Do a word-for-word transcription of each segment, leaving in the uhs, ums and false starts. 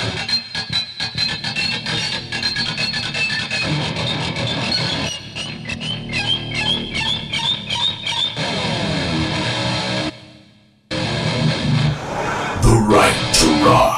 The Right to Rock.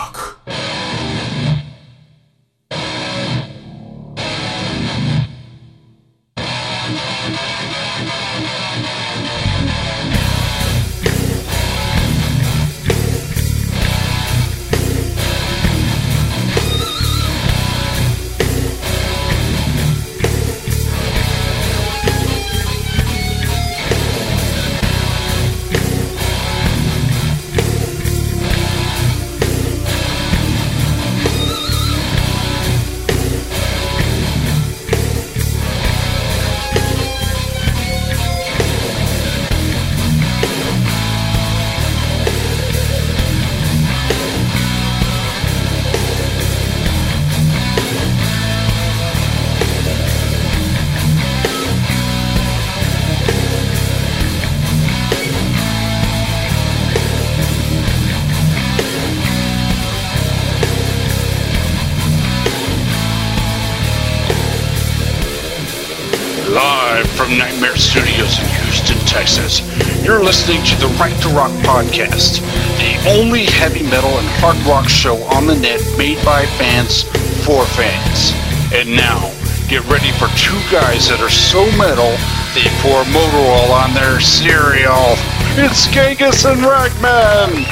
Live from Nightmare Studios in Houston, Texas, you're listening to the Right to Rock podcast, the only heavy metal and hard rock show on the net made by fans for fans. And now, get ready for two guys that are so metal, they pour motor oil on their cereal. It's Genghis and Ragman!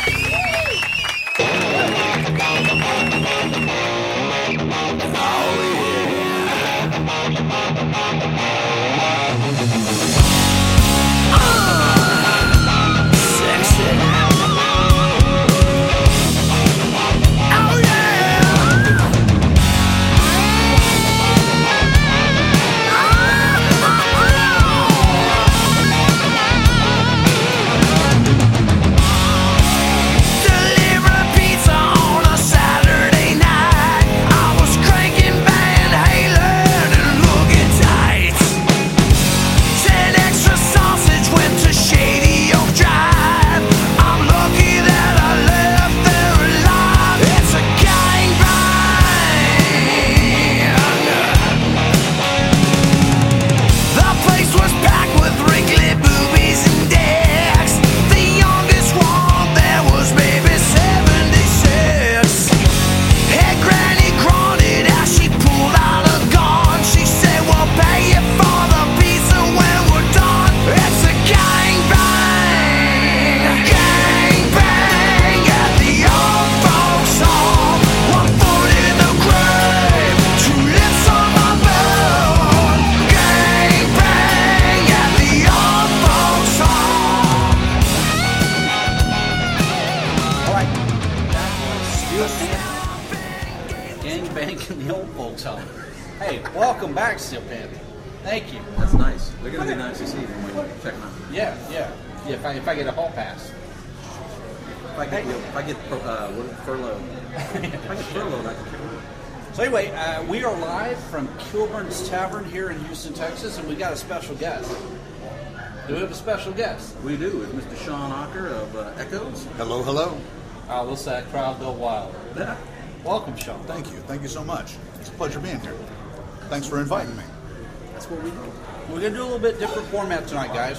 So anyway, uh, we are live from Kilburn's Tavern here in Houston, Texas, and we got a special guest. Do we have a special guest? We do. It's Mister Sean Ocker of uh, Echoes. Hello, hello. Uh, let's that crowd go wild. Yeah. Welcome, Sean. Thank you. Thank you so much. It's a pleasure being here. Thanks for inviting me. That's what we do. We're going to do a little bit different format tonight, guys.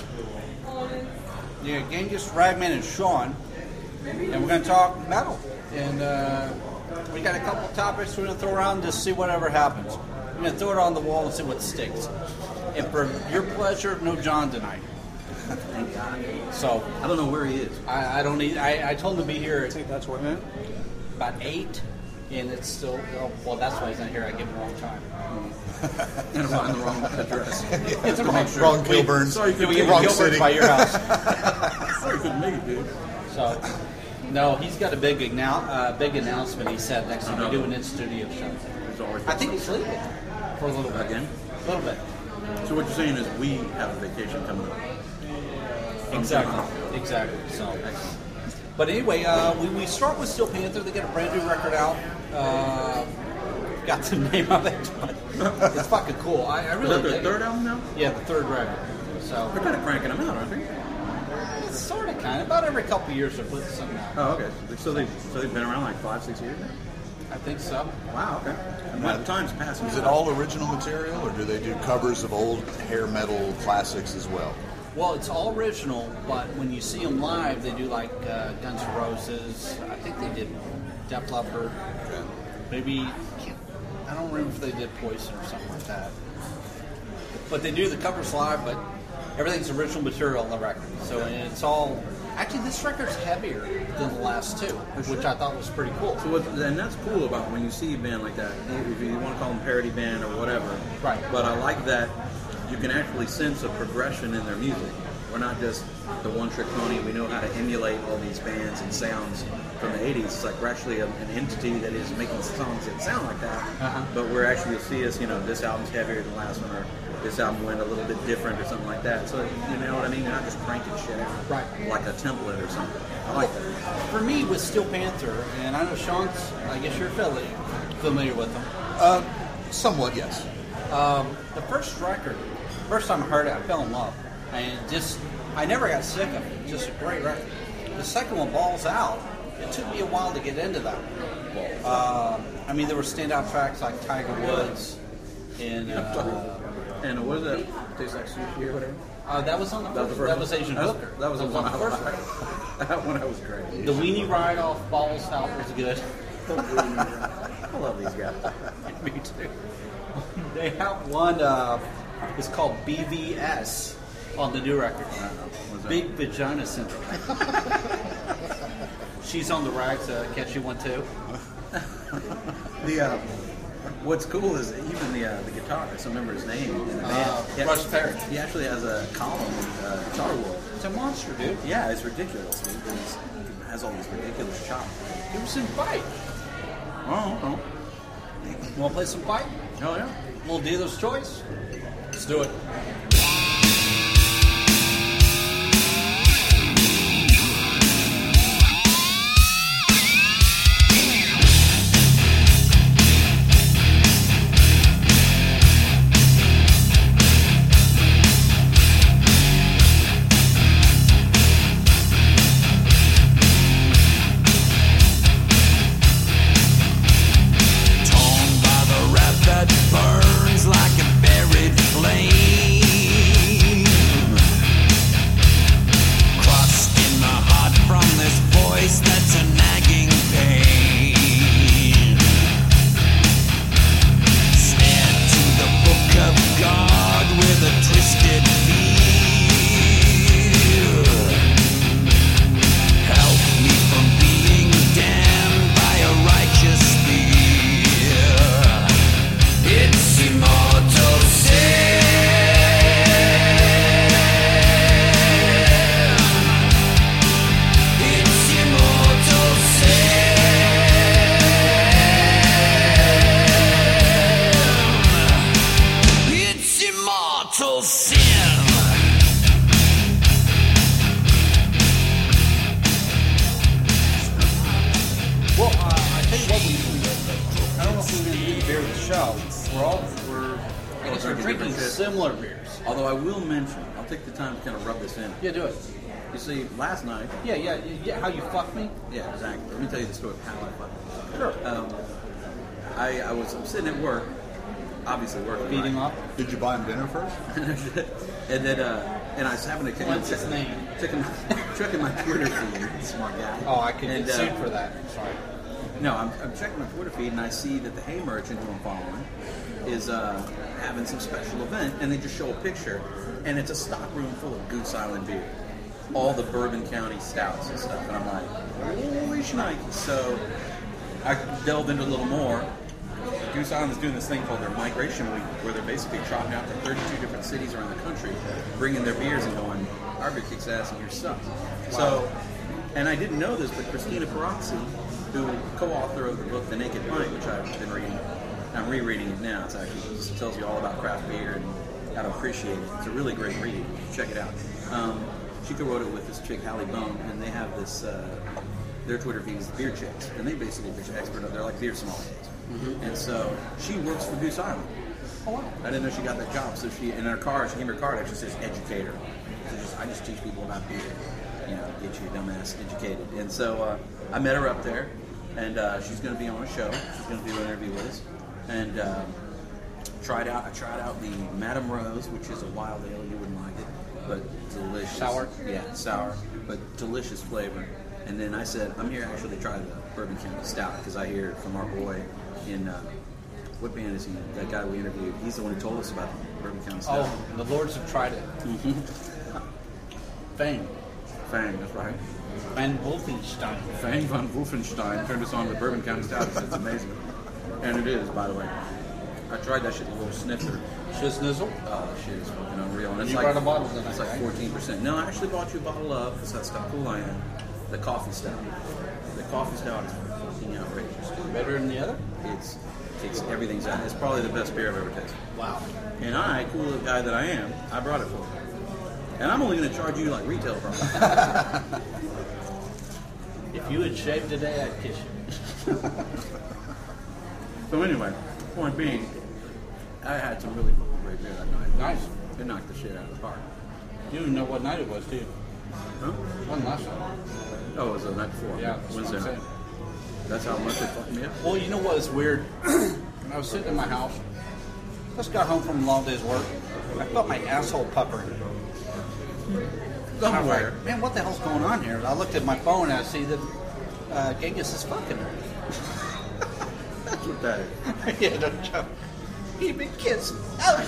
Yeah, Genghis, Ragman, and Sean, and we're going to talk metal. And uh, we got a couple topics we're going to throw around to see whatever happens. We're going to throw it on the wall and see what sticks. And for your pleasure, no John tonight. So I don't know where he is. I, I don't need. I, I told him to be here. I think that's what it About eight, and it's still. Oh, well, that's why he's not here. I give him the wrong time. And I'm on the wrong address. It's wrong, sure. wrong Kilburn. Sorry, you we couldn't get make Gilbert city. by your house. Sorry, you couldn't make it, dude. So, no, he's got a big annou- uh, big announcement. He said next time we know. do an in-studio show. There's always I think he's leaving for a little bit. Again? A little bit. So what you're saying is we have a vacation coming up. Exactly. Exactly. So, but anyway, uh, we, we start with Steel Panther. They got a brand new record out. Uh, got the name of it, but it's fucking cool. I, I Is really that their dig third it. album now? Yeah, the third record. So They're kind of cranking them out, aren't they? it's sort of kind of about every couple of years they're putting something out. Oh, okay. So they so they've been around like five, six years now. I think so. Wow, okay. And Now, what time's passing? Is it all original material, or do they do covers of old hair metal classics as well? Well, it's all original, but when you see them live, they do like uh, Guns N' Roses. I think they did Def Leppard. Maybe, I don't remember if they did Poison or something like that. But they do the covers live, but everything's original material on the record. So it's all... Actually, this record's heavier than the last two, which I thought was pretty cool. So what, and that's cool about when you see a band like that, if you want to call them parody band or whatever. Right. But I like that you can actually sense a progression in their music. We're not just the one-trick pony. We know how to emulate all these bands and sounds from the eighties. It's like we're actually a, an entity that is making songs that sound like that. Uh-huh. But we're actually, you'll see us, you know, this album's heavier than the last one, or this album went a little bit different or something like that. So, you know what I mean? You're not just cranking shit out. Right. Like a template or something. I like that. For me, with Steel Panther, and I know Sean's, I guess you're familiar, familiar with them. Uh, somewhat, yes. Um, the first record, first time I heard it, I fell in love. And just, I never got sick of it. Just a great record. The second one, Balls Out, it took me a while to get into that one. Uh, I mean, there were standout tracks like Tiger Woods and uh, And what is that? Tastes like sushi or whatever? uh, that was on the That was first, the first that was one? Asian That was- Hooker. That was the one on I the first liked. record. That one I was great. The Weenie Ride off Balls Out was good. I love these guys. Me too. They have one, uh, it's called B V S on the new record. What's that? Big Vagina Syndrome. She's on the rags, uh, catch you one too. The uh, what's cool is even the uh, the guitarist. I remember his name in the band. Uh, He Russ actually- Perry. He actually has a column in uh, Guitar World. It's a monster, dude. Yeah, it's ridiculous. He, he's, he has all these ridiculous chops. Give me some fight. Oh, oh, You want to play some fight? oh yeah. Little dealer's choice. Let's do it. Torn by the wrath that burns like a buried flame. Crushed in the heart from this voice that's a nagging pain. Stare to the book of God with a twisted fear. Help me from being damned by a righteous fear. It's immortal sin. It's immortal sin. It's immortal sin. Well, uh, I tell you what, we, we, I don't know if we're going to do the beer of the show. We're all, we're, I guess we're drinking drinking different shit. similar beers. Although I will mention, I'll take the time to kind of rub this in. Yeah, do it. You see, last night. Yeah, yeah, yeah. How you fuck me? Yeah, exactly. Let me tell you the story of how I fucking. Sure. Um, I, I was I'm sitting at work, obviously working. Beating right? up. Did you buy him dinner first? and then, uh, and I was having to What's his name? Checking, checking my Twitter feed. Smart guy. Oh, I could And, get uh, sued for that. Sorry. No, I'm, I'm checking my Twitter feed and I see that the Hay Merchant who I'm following is uh, having some special event, and they just show a picture, and it's a stock room full of Goose Island beer, all the Bourbon County stouts and stuff, and I'm like, holy shnikes. So I delved into a little more. Goose Island is doing this thing called their Migration Week, where they're basically trotting out to thirty-two different cities around the country, bringing their beers and going, our beer kicks ass and yours sucks. So, and I didn't know this, but Christina Perazzi, who co-author of the book The Naked Pint, which I've been reading, I'm rereading it now. It's actually it just tells you all about craft beer and how to appreciate it. It's a really great read. Check it out. Um, she co-wrote it with this chick, Hallie Bone, and they have this. Uh, their Twitter feed is the Beer Chicks, and they basically are expert. They're like beer sommeliers, mm-hmm. and so she works for Goose Island. Oh, wow. I didn't know she got that job. So she, in her card, she gave me her card. Actually says educator. So just, I just teach people about beer. You know, get your dumbass educated. And so uh, I met her up there, and uh, she's going to be on a show. She's going to do an interview with us, and uh, tried out. I tried out the Madame Rose, which is a wild ale. You wouldn't like it, but delicious. Sour? Yeah, sour, but delicious flavor. And then I said, I'm here actually to try the Bourbon County Stout because I hear from our boy in uh, what band is he? That guy we interviewed. He's the one who told us about the Bourbon County Stout. Oh, the Lords have tried it. Fang. Fang, that's right. Van Wolfenstein. Fang von Wolfenstein turned us on to the Bourbon County Stout. It's amazing. And it is, by the way. I tried that shit with a little snifter. Shizznizzle? Oh, that shit is fucking unreal. And it's You like, brought a bottle tonight, It's like right? fourteen percent. No, I actually bought you a bottle of, because that's how cool I am, the coffee stout. The coffee stout is fucking outrageous. Better than the other? It's, it's everything's out. It's probably the best beer I've ever tasted. Wow. And I, cool little guy that I am, I brought it for you. And I'm only going to charge you like retail price. If you had shaved today, I'd kiss you. So anyway, point being, I had some really fucking great beer that night. Nice. It knocked the shit out of the park. You didn't know what night it was, do you? Huh? One last night. Oh, it was the night before. Yeah, that's what Wednesday I'm night. saying. That's how much it fucked me up. Well, you know what is weird? When I was sitting in my house, just got home from a long day's work, I felt my asshole puckering. And I was Somewhere. like, man, what the hell's going on here? And I looked at my phone and I see that uh, Genghis is fucking her. That's what that is. Yeah, no joke. He been kissing. Oh.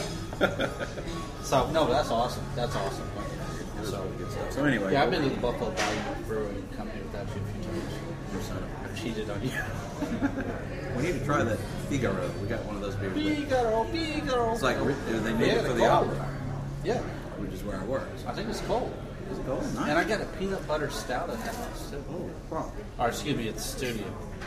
So, no, that's awesome. That's awesome. It was So, really good stuff. So anyway. yeah, I've been to the Buffalo Valley Brewing Company without you a few times. Your son of a I've cheated on you. bitch. We need to try that Figaro. We got one of those beers. Figaro, Figaro. It's like, they made Yeah, it for they're the cold. opera, Yeah, which is where I work. I think it's cold. Is it cold? Nice. And I got a peanut butter stout at the house, too. Oh, wow. Or, excuse me, at the studio.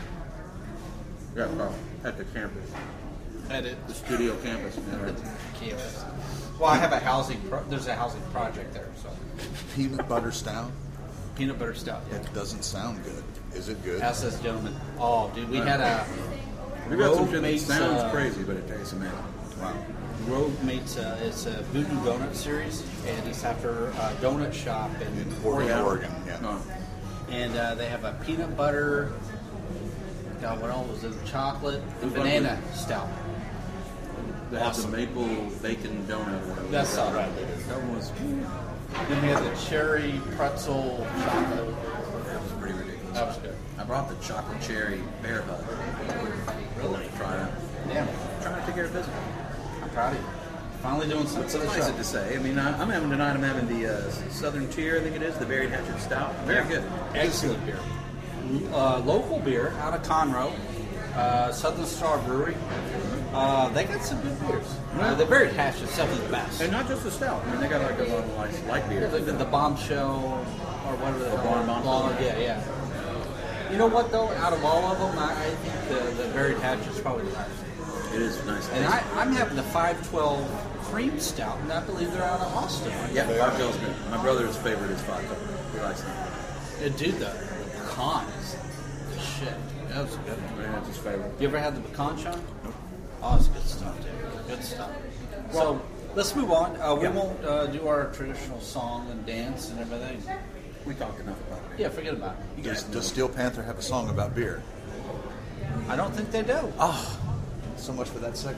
Yeah, Carl. At the campus. At it. The studio campus. Yeah, right. Campus. Well, I have a housing, pro- there's a housing project there, so. Peanut butter stout? Peanut butter stout, yeah. It doesn't sound good. Is it good? Ask this gentleman. Oh, dude, we had a We got some Rogue shit that makes, sounds uh, crazy, but it tastes amazing. Wow. Rogue makes a, it's a Voodoo Donut series, and it's after a donut shop in, In Portland, Oregon, yeah. No. and uh, they have a peanut butter. God, what else was it? Chocolate and Who's one banana stout. They have Awesome. the maple bacon donut or whatever. That's all right. That one was, Then we had the cherry pretzel chocolate. that was pretty ridiculous. That was good. I brought the chocolate cherry bear hug. Really? Try it. Damn. Trying to take care of business. I'm proud of you. Finally doing something for the Suffice show. it to say, I mean, I, I'm having tonight. I'm having the uh, Southern Tier, I think it is, the Buried Hatchet Stout. Very good. Excellent beer. Uh, local beer out of Conroe, uh, Southern Star Brewery. Uh, they got some good beers. Uh, the Buried Hatchet is something the best. And not just the stout. I mean, they got like a lot of light, light beer. The, the, the bombshell or whatever they call Barn it. Bombshell? Long- Yeah, yeah. You know what though? Out of all of them, I, I think the, the Buried Hatchet is probably the best. It is nice. And I, I'm having the five twelve cream stout, and I believe they're out of Austin. yeah, five twelve's good. My brother's favorite is five twelve. He likes that. Uh, dude, the, the pecan is the shit. That was a good one. Man, that's his favorite. You ever had the pecan, Sean? Oh, it's good stuff, dude. Good stuff. So let's move on. Uh, we Yeah. won't uh, do our traditional song and dance and everything. We talked enough about it. Yeah, forget about it. Does, does Steel Panther have a song about beer? I don't think they do. Oh, so much for that segue.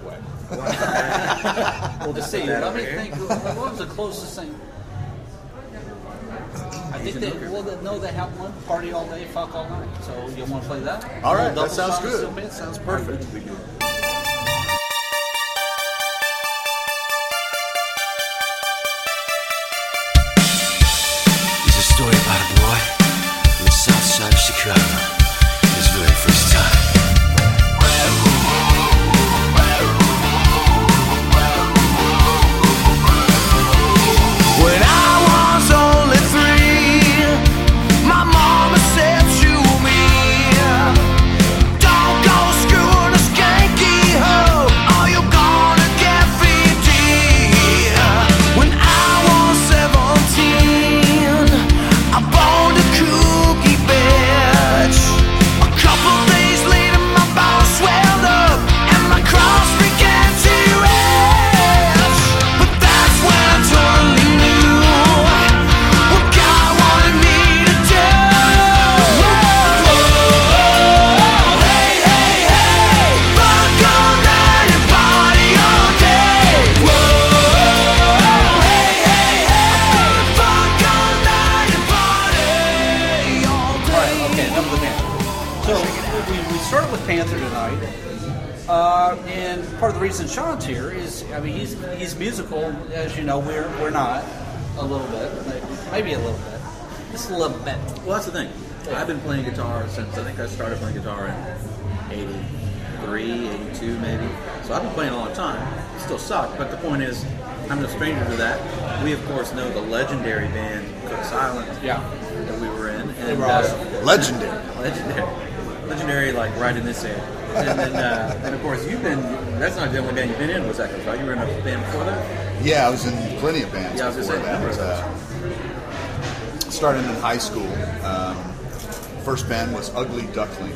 Well, let's see. that Let over me here. think. What was the closest thing? I think they, well, they, no, they have one party all day, fuck all night. So you want to play that? All right, Double that sounds song of good. Steel Panther? Sounds perfect. We do. It's a story about a boy from the south side of Chicago. His very first time. When I was only three, my mama said to me, "Don't go screwing a skank started with Panther tonight. Uh, and part of the reason Sean's here is, I mean, he's he's musical, as you know. We're we're not a little bit, maybe a little bit, just a little bit. Well, that's the thing. I've been playing guitar since I think I started playing guitar in eighty-three, eighty-two maybe. So I've been playing a long time. Still suck, but the point is, I'm no stranger to that. We of course know the legendary band Cook's Island. Yeah. That we were in. And, They were awesome. uh, Legendary. Legendary. Legendary, like right in this area. And then, uh, and of course, you've been, that's not the only band you've been in, was Echoes, right? You were in a band before that? Yeah, I was in plenty of bands Yeah, I was before gonna say, that. number Uh, started in high school. Um, first band was Ugly Duckling.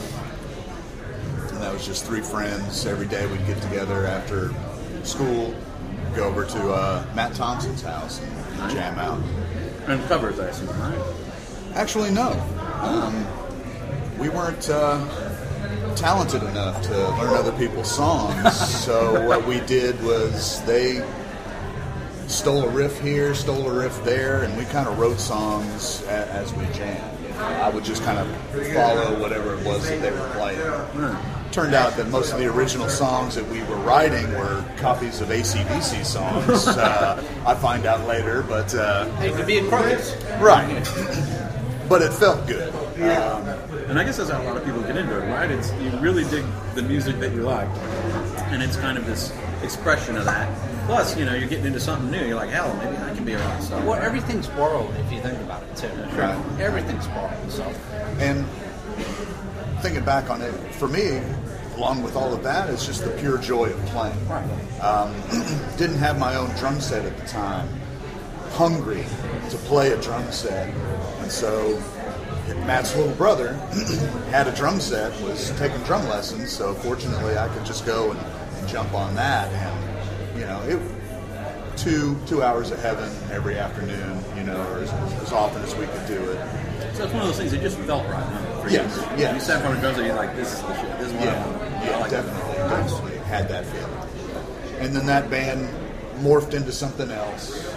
And that was just three friends. Every day we'd get together after school, go over to uh, Matt Thompson's house and jam out. And covers, I assume, right? Actually, no. Um, we weren't uh, talented enough to learn other people's songs, so what we did was they stole a riff here, stole a riff there, and we kind of wrote songs a- as we jammed. You know, I would just kind of follow whatever it was that they were playing. Turned out that most of the original songs that we were writing were copies of A C D C songs. uh, I find out later, but... Uh, Hey, it could be in Crocus. right. But it felt good. Um, And I guess that's how a lot of people get into it, right? It's you really dig the music that you like, and it's kind of this expression of that. Plus, you know, you're getting into something new. You're like, hell, maybe I can be around stuff. Well, everything's borrowed if you think about it, too. Right. Everything's borrowed, so. And thinking back on it, for me, along with all of that, it's just the pure joy of playing. Um, didn't have my own drum set at the time. Hungry to play a drum set. And so Matt's little brother had a drum set, was taking drum lessons, so fortunately I could just go and, and jump on that. And, you know, it two two hours of heaven every afternoon, you know, or as, as often as we could do it. So it's one of those things that just felt right, huh? For Yes, you. yes. You sat in front of drums and you're like, this is the shit. This is what I Yeah, want. I yeah, like definitely, that. definitely had that feeling. And then that band morphed into something else,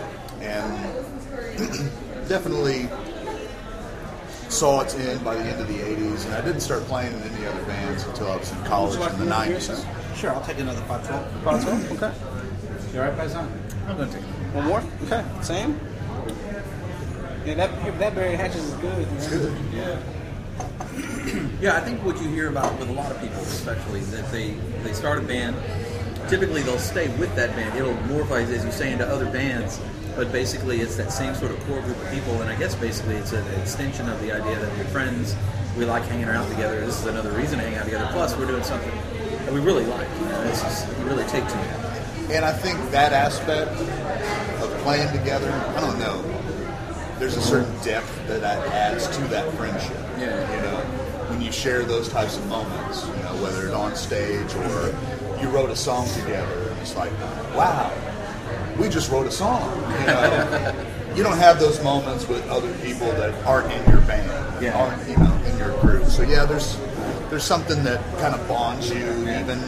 and definitely saw its end by the end of the eighties. And I didn't start playing in any other bands until I was in college in the nineties. Sure, I'll take another five twelve. five twelve? Okay. You all right, Paisan? I'm going to take it. One more? Okay. Same? Yeah, that that Barry Hatches is good. It's good. Yeah. Yeah, I think what you hear about with a lot of people, especially, that they, they start a band. Typically, they'll stay with that band. It'll morph, as you say, into other bands. But basically, it's that same sort of core group of people. And I guess basically it's an extension of the idea that we're friends. We like hanging around together. This is another reason to hang out together. Plus, we're doing something that we really like. You know, it's just, you really take to it. And I think that aspect of playing together, I don't know, there's a certain depth that that adds to that friendship. Yeah. You know, when you share those types of moments, you know, whether it's on stage or you wrote a song together, and it's like, wow, we just wrote a song. You know, you don't have those moments with other people that aren't in your band, Yeah. aren't, you know, in your group. So yeah, there's there's something that kind of bonds you even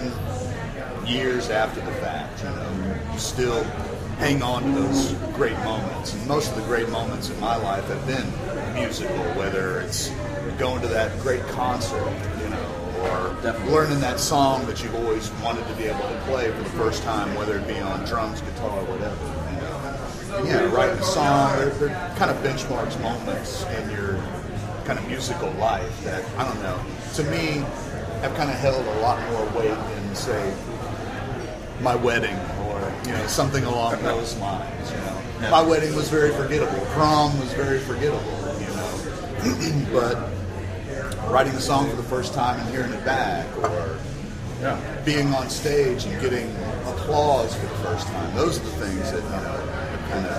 years after the fact. You know, you still hang on to those great moments, and most of the great moments in my life have been musical. Whether it's going to that great concert, you know, or Definitely. learning that song that you've always wanted to be able to play for the first time, whether it be on drums, guitar, whatever. You know, and yeah, writing a song. They're, they're kind of benchmarks moments in your kind of musical life that, I don't know, to me, have kind of held a lot more weight than, say, my wedding or, you know, something along those lines, you know. Yeah. My wedding was very forgettable. Prom was very forgettable, you know. But writing a song for the first time and hearing it back, or Yeah. being on stage and getting applause for the first time, those are the things that, you know, have kind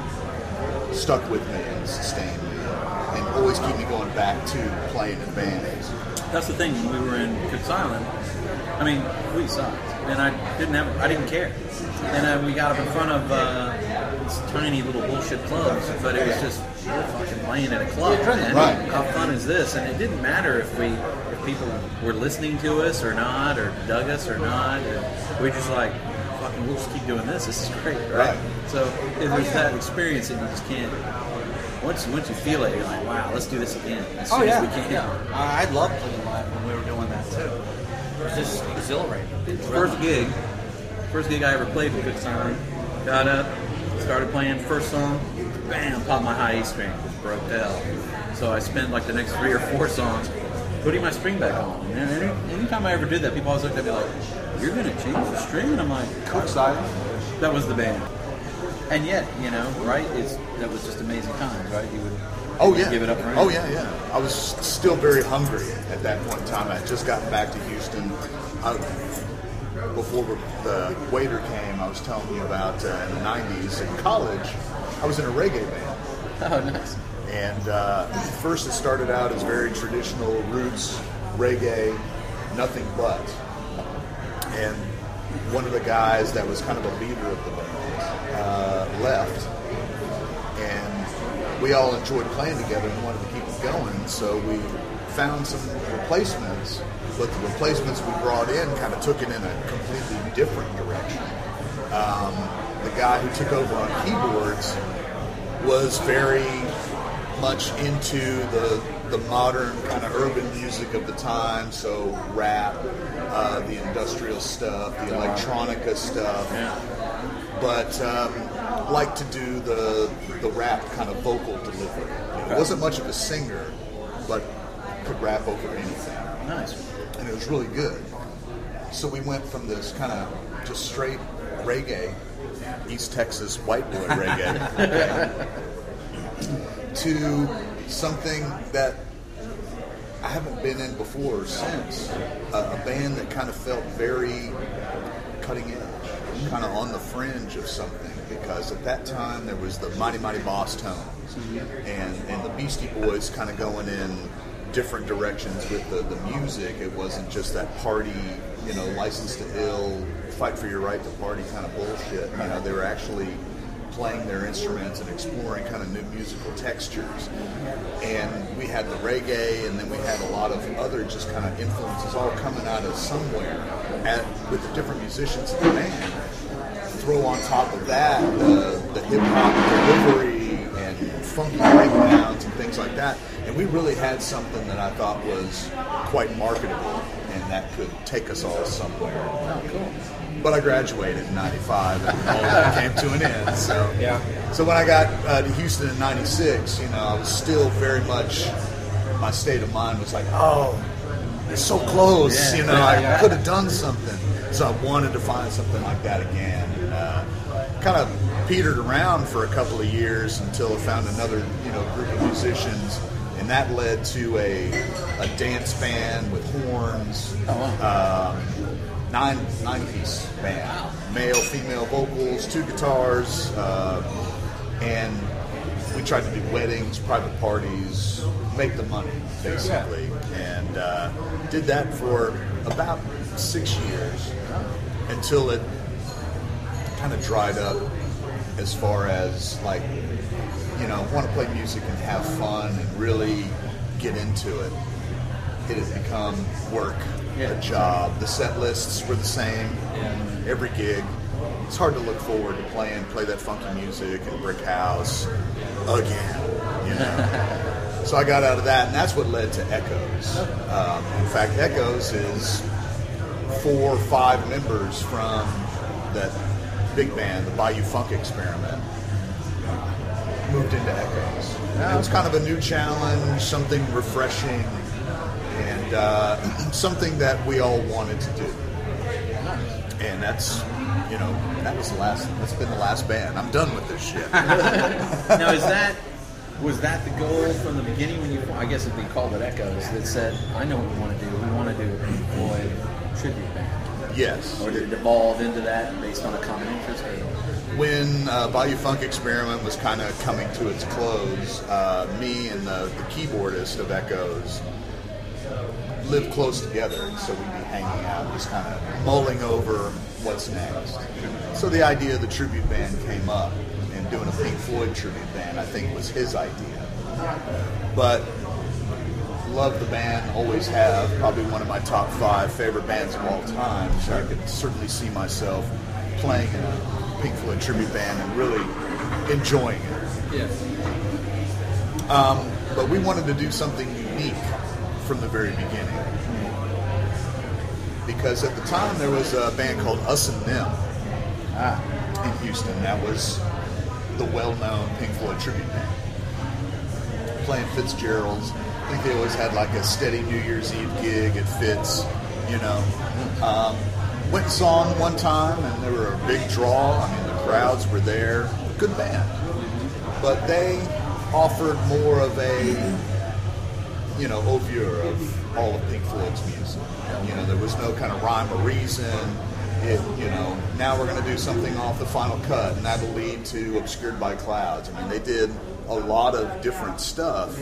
of stuck with me and sustained me and always keep me going back to playing in bands. That's the thing. When we were in Cook's Island, I mean, we sucked, and I didn't have, I didn't care. And uh, we got up in front of uh, these tiny little bullshit clubs, but it was just we're fucking playing at a club, man. Right. How fun is this? And it didn't matter if we, if people were listening to us or not, or dug us or not. And we just like, fucking, we'll just keep doing this. This is great, right? Right. So it was that experience that you just can't. once once you feel it, you're like, wow, let's do this again as Oh soon yeah, as we can. yeah. I I'd love playing live when we were doing that too. It was just exhilarating. First gig, first gig I ever played with Good Silent. Got up, started playing. First song, bam, popped my high E string, just broke hell. So I spent like the next three or four songs putting my string back on. And any, anytime I ever did that, people always looked at me like, "You're gonna change the string?" And I'm like, Good Silent. that was the band. And yet, you know, right? It's that was just amazing times, right? You would Oh yeah. give it up for Oh anything. yeah, yeah. I was still very hungry at that point in time. I had just gotten back to Houston. I, before the waiter came, I was telling you about uh, in the nineties in college, I was in a reggae band. Oh, nice. And uh, first it started out as very traditional roots, reggae, nothing but. And one of the guys that was kind of a leader of the band uh, left. And we all enjoyed playing together and wanted to keep it going. So we found some replacements, but the replacements we brought in kind of took it in a completely different direction. Um, the guy who took over on keyboards was very much into the the modern kind of urban music of the time, so rap, uh, the industrial stuff, the electronica stuff, but um, liked to do the the rap kind of vocal delivery. You know, wasn't much of a singer, but could rap over anything. Nice. And it was really good. So we went from this kind of just straight reggae, East Texas white boy reggae, to something that I haven't been in before or since. A, a band that kind of felt very cutting edge, kind of on the fringe of something, because at that time there was the Mighty Mighty Boss Tones and, and the Beastie Boys kind of going in different directions with the, the music. It wasn't just that party, you know, License to Ill, fight for your right to party kind of bullshit. You know, they were actually playing their instruments and exploring kind of new musical textures. And we had the reggae, and then we had a lot of other just kind of influences all coming out of somewhere at, with the different musicians in the band. Throw on top of that the, the hip-hop delivery and funky breakdowns and things like that. And we really had something that I thought was quite marketable and that could take us all somewhere. Oh, cool. But I graduated in ninety-five and all that came to an end. So, Yeah. so when I got uh, to Houston in ninety-six, you know, I was still very much, my state of mind was like, oh, it's so close, Yeah. you know, I could have done something. So I wanted to find something like that again. And, uh, kind of petered around for a couple of years until I found another, you know, group of musicians, and that led to a a dance band with horns, um, nine nine piece band, male, female vocals, two guitars, uh, and we tried to do weddings, private parties, make the money basically, and uh, did that for about six years until it kind of dried up as far as like, you know, want to play music and have fun and really get into it. It had become work, Yeah. a job. The set lists were the same every gig. It's hard to look forward to playing, play that funky music and Brick House again, you know. So I got out of that, and that's what led to Echoes. Um, in fact, Echoes is four or five members from that big band, the Bayou Funk Experiment, moved into Echoes. And it was kind of a new challenge, something refreshing, and uh, something that we all wanted to do. And that's, you know, that was the last, that's been the last band. I'm done with this shit. Now, is that was that the goal from the beginning when you? I guess it'd be called it Echoes. That said, I know what we want to do. We want to do a Pink Floyd tribute band. Yes. Or did it evolve into that based on a common interest? Or? When uh, Bayou Funk Experiment was kind of coming to its close, uh, me and the, the keyboardist of Echoes lived close together, and so we'd be hanging out, just kind of mulling over what's next. So the idea of the tribute band came up, and doing a Pink Floyd tribute band, I think, was his idea. But love the band, always have, probably one of my top five favorite bands of all time, so I could certainly see myself playing in a Pink Floyd tribute band and really enjoying it. Yeah. Um, but we wanted to do something unique from the very beginning. Because at the time there was a band called Us and Them Ah. in Houston. That was the well-known Pink Floyd tribute band. Playing Fitzgerald's. I think they always had like a steady New Year's Eve gig at Fitz, you know. Um, went and saw them one time, and they were a big draw. I mean, the crowds were there. Good band. But they offered more of a, you know, oeuvre of all of Pink Floyd's music. You know, there was no kind of rhyme or reason. It, you know, now we're going to do something off the final cut, and that'll lead to Obscured by Clouds. I mean, they did a lot of different stuff.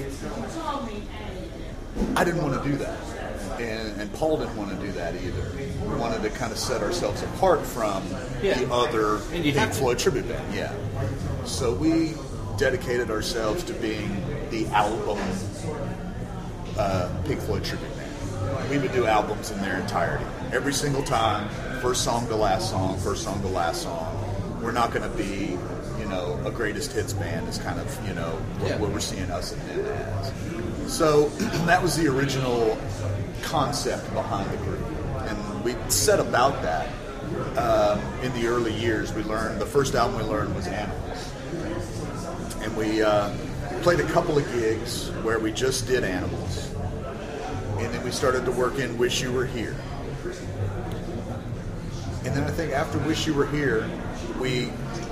I didn't want to do that, and, and Paul didn't want to do that either. We wanted to kind of set ourselves apart from Yeah. the other And you Pink have to. Floyd tribute band. Yeah. So we dedicated ourselves to being the album uh, Pink Floyd tribute band. We would do albums in their entirety, every single time, first song to last song, first song to last song. We're not going to be, you know, a greatest hits band is kind of, you know, what, Yeah. what we're seeing us and them as. So that was the original concept behind the group. And we set about that um, in the early years. We learned, the first album we learned was Animals. And we uh, played a couple of gigs where we just did Animals. And then we started to work in Wish You Were Here. And then I think after Wish You Were Here, we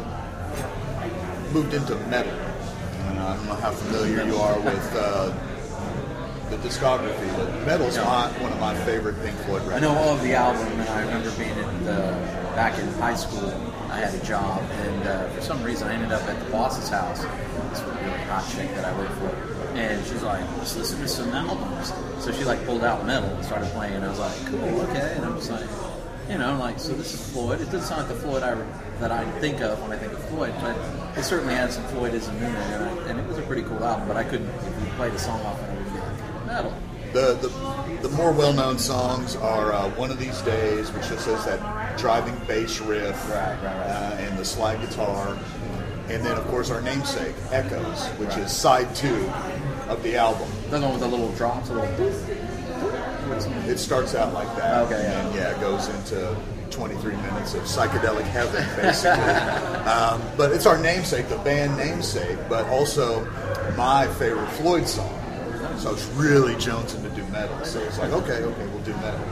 moved into metal. And I don't know how familiar you are with uh, the discography, but metal's not one of my favorite Pink Floyd records. I know all of the album, and I remember being at the, back in high school. I had a job, and uh, for some reason, I ended up at the boss's house. This really hot chick that I worked for, and she's like, "Let's listen to some albums." So she like pulled out metal and started playing, and I was like, "Cool, okay." And I'm just like, you know, like, so this is Floyd. It doesn't sound like the Floyd I that I think of when I think of Floyd, but it certainly had some Floydism in there, and, I, and it was a pretty cool album. But I couldn't, if you played a song off, and I would be like, metal. The, the the more well-known songs are uh, One of These Days, which just has that driving bass riff, Right, right, right. Uh, and the slide guitar. And then, of course, our namesake, Echoes, which right. is side two of the album. The one with the little drops, a little... It starts out like that. Okay, yeah. And, yeah, it goes into twenty-three minutes of psychedelic heaven, basically. um, but it's our namesake, the band namesake, but also my favorite Floyd song. So I was really jonesing to do metal. So it's like, okay, okay, we'll do metal.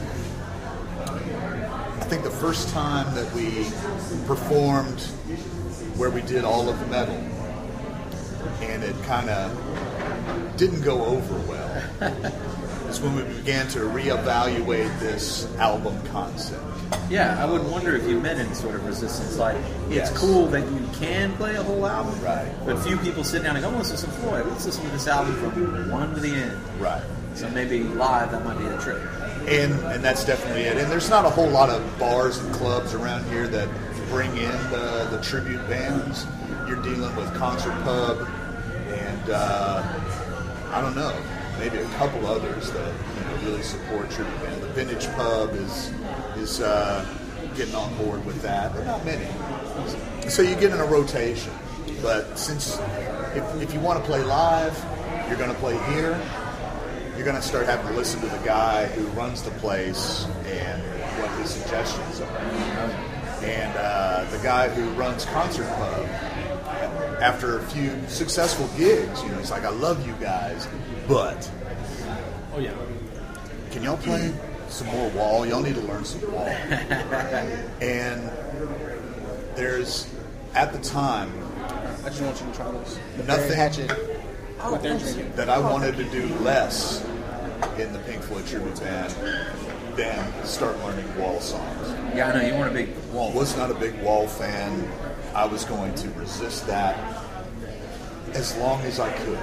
I think the first time that we performed where we did all of the metal, and it kind of didn't go over well, is when we began to reevaluate this album concept. Yeah, I would wonder if you met any sort of resistance. Like, Yes. it's cool that you can play a whole album, Right. but few people sit down and go, let's listen to Floyd. Let's listen to this album from one to the end. Right. So maybe live, that might be a trick. And and that's definitely it. And there's not a whole lot of bars and clubs around here that bring in the, the tribute bands. You're dealing with Concert Pub and uh, I don't know, maybe a couple others that, you know, really support tribute band. The Vintage Pub is is uh, getting on board with that, but not many. So you get in a rotation. But since if, if you want to play live, you're going to play here. You're going to start having to listen to the guy who runs the place and what his suggestions are. And uh, the guy who runs Concert Pub, after a few successful gigs, you know, he's like, I love you guys, but Oh, yeah. can y'all play some more Wall? Y'all need to learn some Wall. And there's, at the time, I just want you to try this. The Nothing- Barry Hatchet with their tribute. that I wanted to do less in the Pink Floyd tribute band than start learning Wall songs. Yeah, I know, you weren't a big Wall. Was not a big Wall fan. I was going to resist that as long as I could.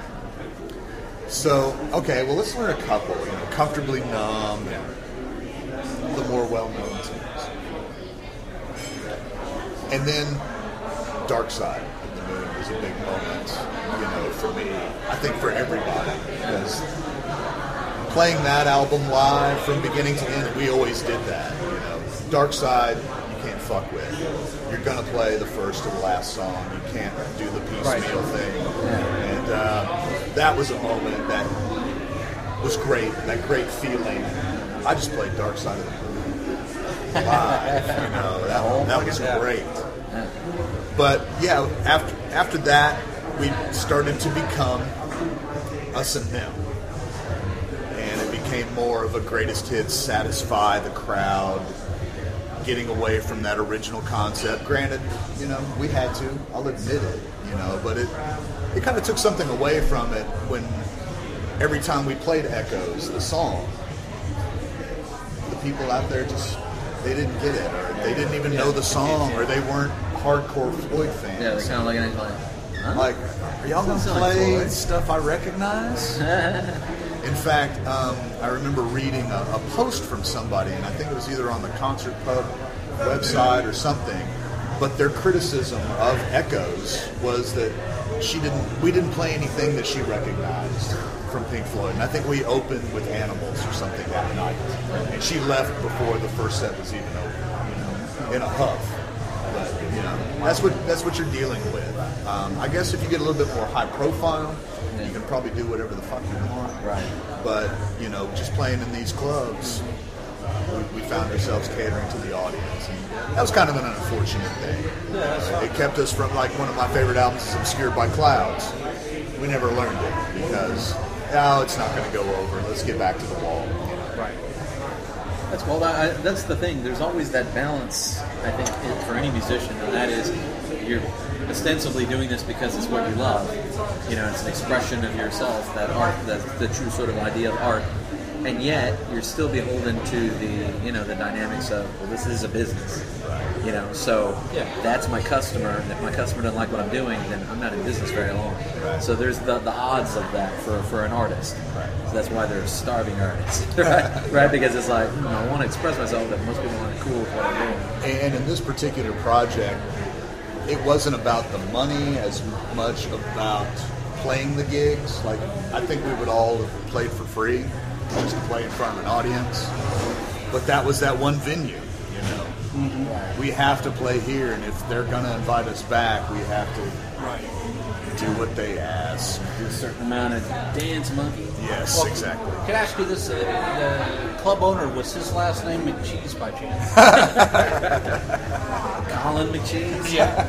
So, okay, well, let's learn a couple. You know, Comfortably Numb, the more well-known tunes. And then Dark Side of the Moon was a big moment, you know, for me. I think for everybody. Because playing that album live from beginning to end, we always did that, you know. Dark Side, you can't fuck with. You're going to play the first to the last song. You can't do the piecemeal Right. thing. And uh, that was a moment that was great, that great feeling. I just played Dark Side of the Moon live, you know, that, that was great. But yeah, after after that, we started to become us and them. And it became more of a greatest hits, satisfy the crowd, getting away from that original concept. Granted, you know, we had to, I'll admit it, you know, but it it kind of took something away from it when every time we played Echoes, the song, the people out there just, they didn't get it, or they didn't even know the song, or they weren't hardcore Floyd fans. Yeah, they're kind of looking at it like, huh? Like, are y'all going to Sounds like play Floyd. stuff I recognize? In fact, um, I remember reading a, a post from somebody, and I think it was either on the Concert Pub website or something, but their criticism of Echoes was that she didn't, we didn't play anything that she recognized from Pink Floyd. And I think we opened with Animals or something that night. And she left before the first set was even over, you know, in a huff. But, you know, that's what that's what you're dealing with. Um, I guess if you get a little bit more high profile, you can probably do whatever the fuck you want. Right. But, you know, just playing in these clubs, we, we found ourselves catering to the audience. And that was kind of an unfortunate thing. Uh, it kept us from, like, one of my favorite albums is Obscured by Clouds. We never learned it because, oh, it's not going to go over. Let's get back to the wall. You know? Right. That's well. I, that's the thing. There's always that balance, I think, for any musician, and that is you're ostensibly doing this because it's what you love. You know, it's an expression of yourself, that art, that the true sort of idea of art, and yet you're still beholden to the, you know, the dynamics of, well, this is a business. You know, so Yeah. that's my customer, and if my customer doesn't like what I'm doing, then I'm not in business very long. Right. So there's the, the odds of that for, for an artist. Right. So that's why they're starving artists, right? Right? Because it's like, hmm, I want to express myself, but most people aren't cool with what I'm doing. And in this particular project, it wasn't about the money as much about playing the gigs. Like, I think we would all have played for free, just to play in front of an audience. But that was that one venue, you know. Mm-hmm. We have to play here, and if they're going to invite us back, we have to do what they ask. Do a certain amount of dance monkey. Yes, Well, exactly. Can I ask you this? Uh, the club owner, was his last name McCheese by chance? Colin McCheese. Yeah.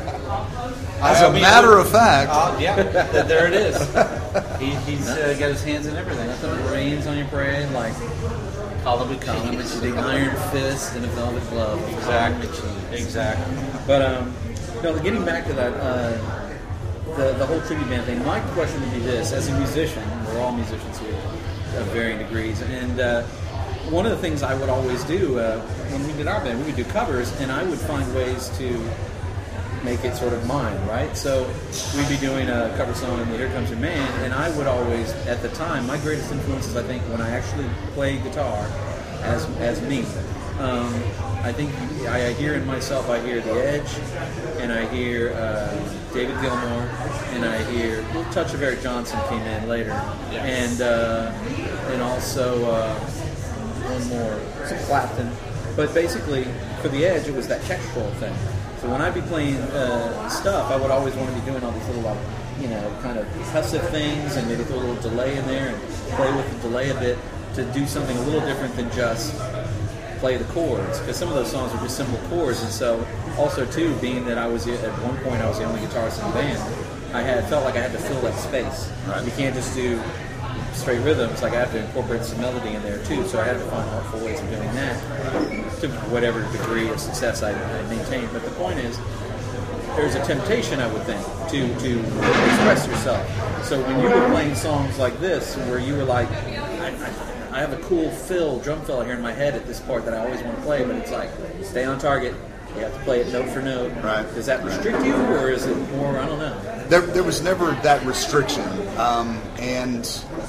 As I a mean, matter of fact, Uh, yeah, th- there it is. He, he's uh, got his hands in everything. Nothing rains on your parade like Colin McCheese. Colin McCheese, the iron fist and a velvet glove. Exactly. Colin McCheese. Exactly. But um, no, getting back to that, uh, the the whole tribute band thing. My question would be this: as a musician, we're all musicians here of varying degrees, and uh, one of the things I would always do uh, when we did our band, we would do covers, and I would find ways to make it sort of mine, right? So we'd be doing a cover song in the Here Comes Your Man, and I would always, at the time, my greatest influences, I think, when I actually play guitar as as me. Um, I think I, I hear in myself, I hear The Edge, and I hear uh, David Gilmour, and I hear a little touch of Eric Johnson came in later, and uh, and also uh, one more, some Clapton. But basically, for The Edge, it was that catch control thing. So when I'd be playing uh, stuff, I would always want to be doing all these little, like, you know, kind of percussive things, and maybe throw a little delay in there and play with the delay a bit to do something a little different than just play the chords, because some of those songs are just simple chords. And so also too, being that I was at one point I was the only guitarist in the band, I had felt like I had to fill that space. Right. You can't just do straight rhythms, like I have to incorporate some melody in there too. So I had to find artful ways of doing that to whatever degree of success I, I maintained. But the point is, there's a temptation, I would think, to to express yourself. So when you were playing songs like this, where you were like, I, I, I have a cool fill, drum fill here in my head at this part that I always want to play, but it's like, stay on target. You have to play it note for note. Right. Does that restrict you, or is it more, I don't know? There, there was never that restriction, um, and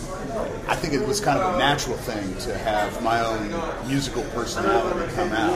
I think it was kind of a natural thing to have my own musical personality come out.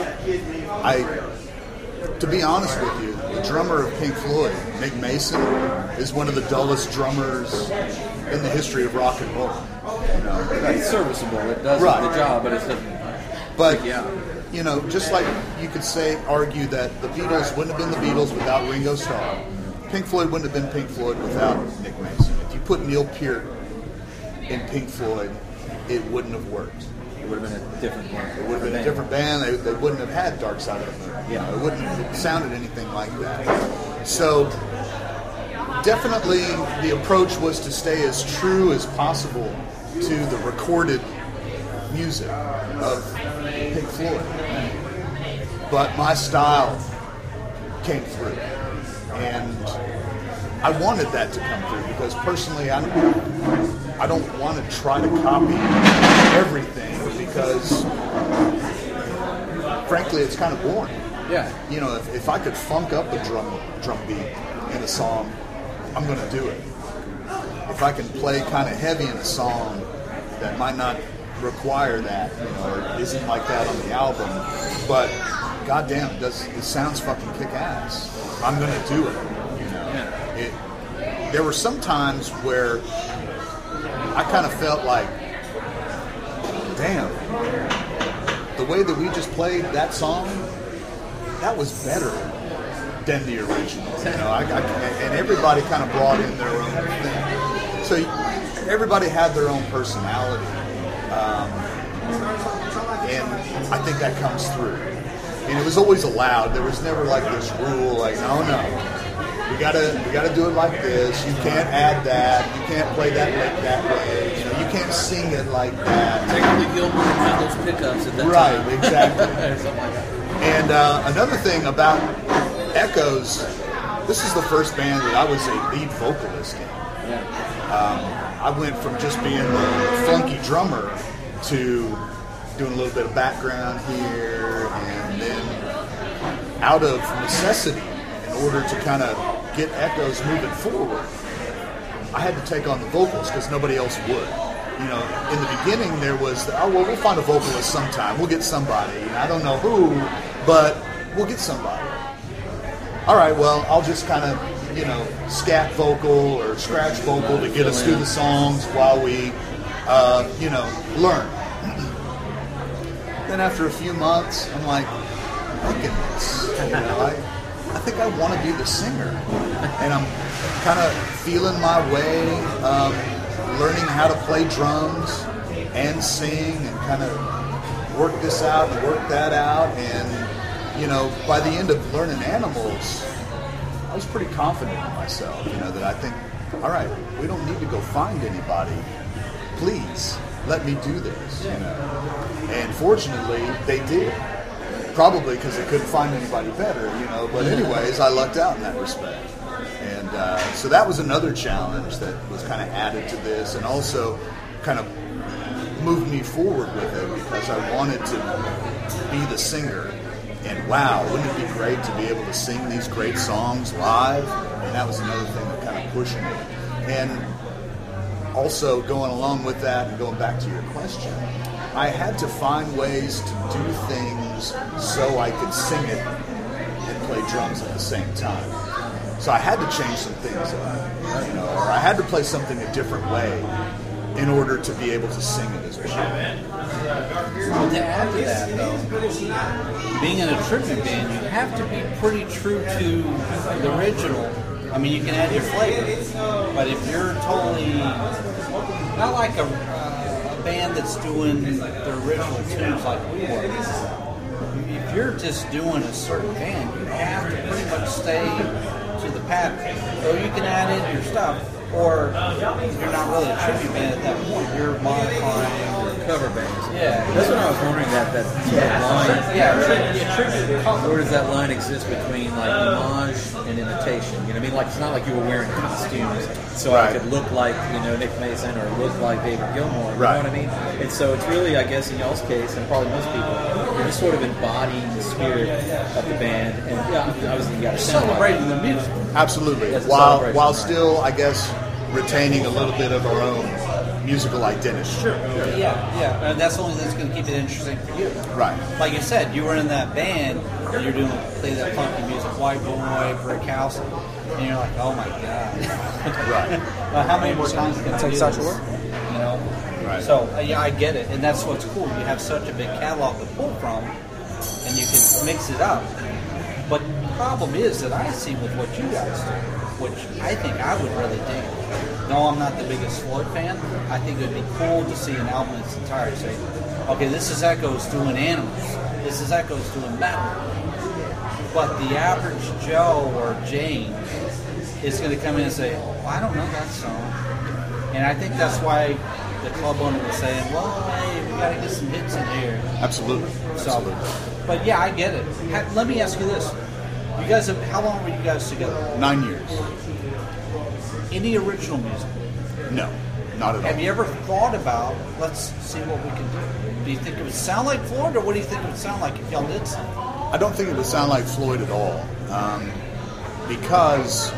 I, to be honest with you, the drummer of Pink Floyd, Nick Mason, is one of the dullest drummers in the history of rock and roll. You know, It's serviceable. It does Right. the job, but it's doesn't. but Yeah. you know, just like you could say, argue that the Beatles wouldn't have been the Beatles without Ringo Starr. Pink Floyd wouldn't have been Pink Floyd without Nick Mason. If you put Neil Peart in Pink Floyd, it wouldn't have worked. It would have been a different band. It would have been a different band. They, they wouldn't have had Dark Side of the Moon. You know, it wouldn't have sounded anything like that. So definitely the approach was to stay as true as possible to the recorded music of Pink Floyd. But my style came through. And I wanted that to come through because personally I don't, I don't want to try to copy everything because frankly it's kind of boring. Yeah. You know, if, if I could funk up a drum drum beat in a song, I'm going to do it. If I can play kind of heavy in a song that might not require that, you know, or isn't like that on the album, but goddamn, it does it sounds fucking kick-ass. I'm going to do it. You know, it. There were some times where I kind of felt like, damn, the way that we just played that song, that was better than the original. You know, I, I, and everybody kind of brought in their own thing. So everybody had their own personality, um, and I think that comes through. And it was always allowed. There was never like this rule, like, no, no, we gotta we gotta do it like this. You can't add that. You can't play that like that way. You know, you can't sing it like that. Technically, Gilmour had those pickups at that right, time. Right, exactly. Something like that. And uh, another thing about Echoes, this is the first band that I was a lead vocalist in. Um, I went from just being the funky drummer to doing a little bit of background here, and then out of necessity, in order to kind of get Echoes moving forward, I had to take on the vocals because nobody else would. You know, in the beginning there was, the, oh, well, we'll find a vocalist sometime. We'll get somebody. And I don't know who, but we'll get somebody. All right, well, I'll just kind of, you know, scat vocal or scratch vocal to get us through the songs while we, uh, you know, learn. Then after a few months, I'm like, look at this. You know, I, I think I want to be the singer. And I'm kind of feeling my way, um, learning how to play drums and sing and kind of work this out and work that out. And, you know, by the end of learning Animals, I was pretty confident in myself, you know, that I think, all right, we don't need to go find anybody. Please, let me do this, you know. And fortunately, they did. Probably because they couldn't find anybody better, you know. But anyways, I lucked out in that respect. And uh, so that was another challenge that was kind of added to this, and also kind of moved me forward with it because I wanted to be the singer. And wow, wouldn't it be great to be able to sing these great songs live? And that was another thing that kind of pushed me. And also going along with that and going back to your question, I had to find ways to do things so I could sing it and play drums at the same time. So I had to change some things up, you know, or I had to play something a different way in order to be able to sing it as well. Well, to add to that, though, being in a tribute band, you have to be pretty true to the original. I mean, you can add your flavor, but if you're totally not like a, uh, a band that's doing the original tunes like we were, if you're just doing a certain band, you have to pretty much stay to the pattern. So you can add in your stuff, or you're not really a tribute band at that point. You're modifying your cover bands. Yeah, that's what I was wondering. That that sort of line. Yeah, tribute, tribute. Where does that line exist between like homage and imitation? You know what I mean? Like it's not like you were wearing costumes so right. I could look like, you know, Nick Mason or look like David Gilmour. You right. know what I mean? And so it's really, I guess, in y'all's case, and probably most people, you're just sort of embodying the spirit of the band, and yeah, obviously you got to celebrating the music. Absolutely. While while still, I guess, retaining a little bit of our own musical identity. Sure. Yeah, yeah. And that's the only thing that's going to keep it interesting for you. Right. Like you said, you were in that band, and you're doing play that funky music, White Boy, Brick House, and you're like, oh my god. Right. Well, how many more times can I do this? You know. Right. So uh, yeah, I get it, and that's what's cool. You have such a big catalog to pull from, and you can mix it up. But the problem is that I see with what you guys do, which I think I would really dig. no, I'm not the biggest Floyd fan, I think it would be cool to see an album in its entirety. Say, okay, this is Echoes doing Animals. This is Echoes doing Metal. But the average Joe or Jane is going to come in and say, well, I don't know that song. And I think that's why the club owner was saying, well, hey, we got to get some hits in here. Absolutely. So, Absolutely. but yeah, I get it. Ha- let me ask you this. You guys have, how long were you guys together? Nine years. Any original music? No, not at all. Have you ever thought about, let's see what we can do? Do you think it would sound like Floyd, or what do you think it would sound like if y'all did something? I don't think it would sound like Floyd at all, um, because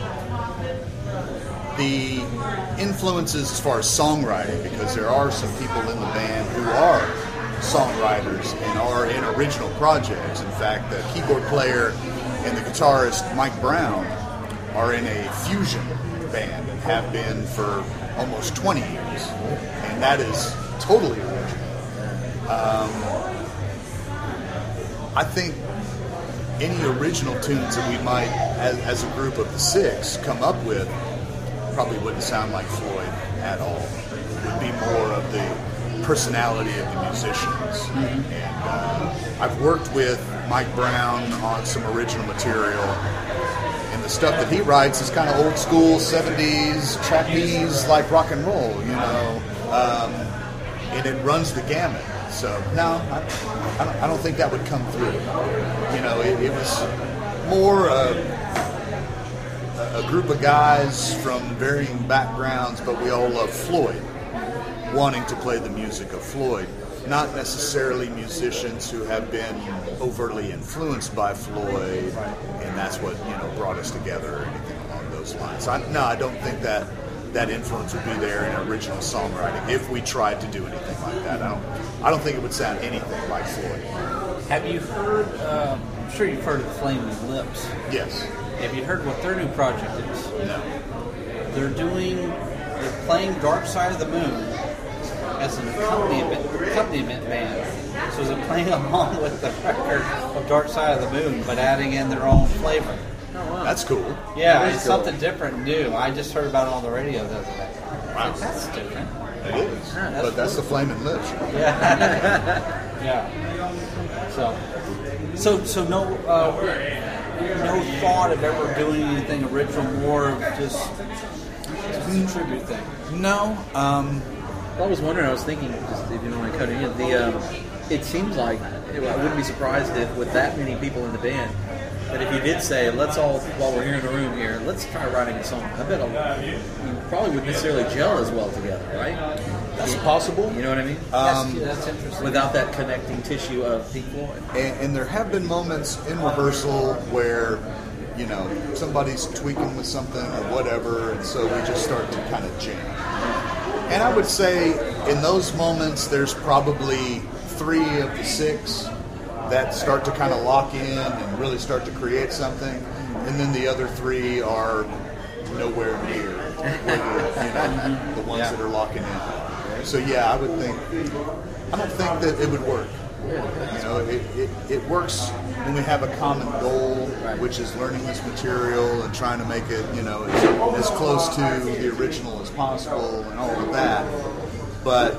the influences as far as songwriting, because there are some people in the band who are songwriters and are in original projects. In fact, the keyboard player and the guitarist Mike Brown are in a fusion band and have been for almost twenty years, and that is totally original. Um, I think any original tunes that we might, as, as a group of the six, come up with probably wouldn't sound like Floyd at all. It would be more of the personality of the musicians. Mm-hmm. And uh, I've worked with Mike Brown on some original material, and the stuff that he writes is kind of old school seventies trapeze like rock and roll, you know, um, and it runs the gamut. So no, I, I, don't, I don't think that would come through. You know, it, it was more a, a group of guys from varying backgrounds, but we all love Floyd, wanting to play the music of Floyd. Not necessarily musicians who have been overtly influenced by Floyd, and that's what, you know, brought us together or anything along those lines. I, no, I don't think that that influence would be there in original songwriting if we tried to do anything like that. I don't, I don't think it would sound anything like Floyd. Have you heard, uh, I'm sure you've heard of the Flaming Lips. Yes. Have you heard what their new project is? No. They're doing, they're playing Dark Side of the Moon as an accompaniment, accompaniment band. So they're playing along with the record of Dark Side of the Moon, but adding in their own flavor. Oh, wow. That's cool. Yeah, That is it's cool. something different and new. I just heard about it on the radio the other day. Wow. That's different. It is. Yeah, that's But that's the Flaming Lips. Yeah. yeah. So, so, so no, uh, no thought of ever doing anything original, more of just, just a tribute thing. No. Um, Well, I was wondering, I was thinking, just if you don't want to cut it in, the, um, it seems like, I wouldn't be surprised if with that many people in the band, that if you did say, let's all, while we're here in the room here, let's try writing a song, I bet a, you probably wouldn't necessarily gel as well together, right? that's possible. You know what I mean? Um, that's, that's interesting. Without that connecting tissue of Pink Floyd. And, and there have been moments in rehearsal where, you know, somebody's tweaking with something or whatever, and so we just start to kind of jam. And I would say in those moments, there's probably three of the six that start to kind of lock in and really start to create something, and then the other three are nowhere near the, you know, the ones Yeah. that are locking in. So yeah, I would think, I don't think that it would work. You know, it, it, it works when we have a common goal, which is learning this material and trying to make it, you know, as, as close to the original as possible and all of that. But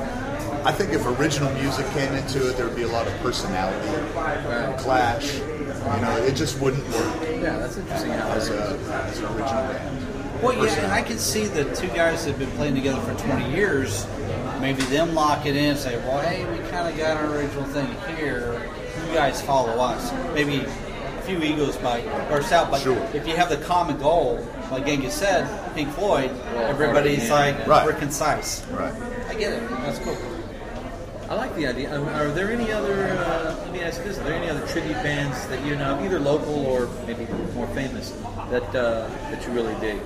I think if original music came into it, there would be a lot of personality clash. You know, it just wouldn't work Yeah, that's interesting how as, it a, as an original band. Well, yeah, and I can see the two guys that have been playing together for twenty years, maybe them lock it in and say, well, hey, we kind of got our original thing here. You guys follow us. Maybe a few egos might burst out, but Sure. if you have the common goal, like Genghis said, Pink Floyd, everybody's like, Right. we're concise. Right. I get it. That's cool. I like the idea. Um, Are there any other, uh, let me ask you this, are there any other tribute bands that you know, either local or maybe more famous, that uh, that you really dig?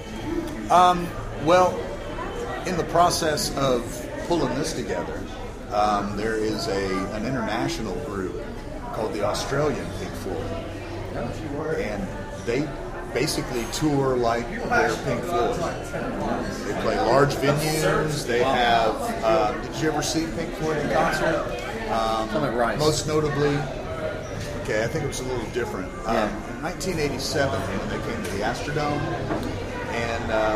Um, well, in the process of pulling this together, um, there is a an international group called the Australian Pink Floyd, and they basically tour like they're Pink Floyd. They play large venues. They have. Uh, did you ever see Pink Floyd in concert? Um, Summit Rice. Most notably, okay, I think it was a little different. Um, Yeah. in nineteen eighty-seven, when they came to the Astrodome, and uh, the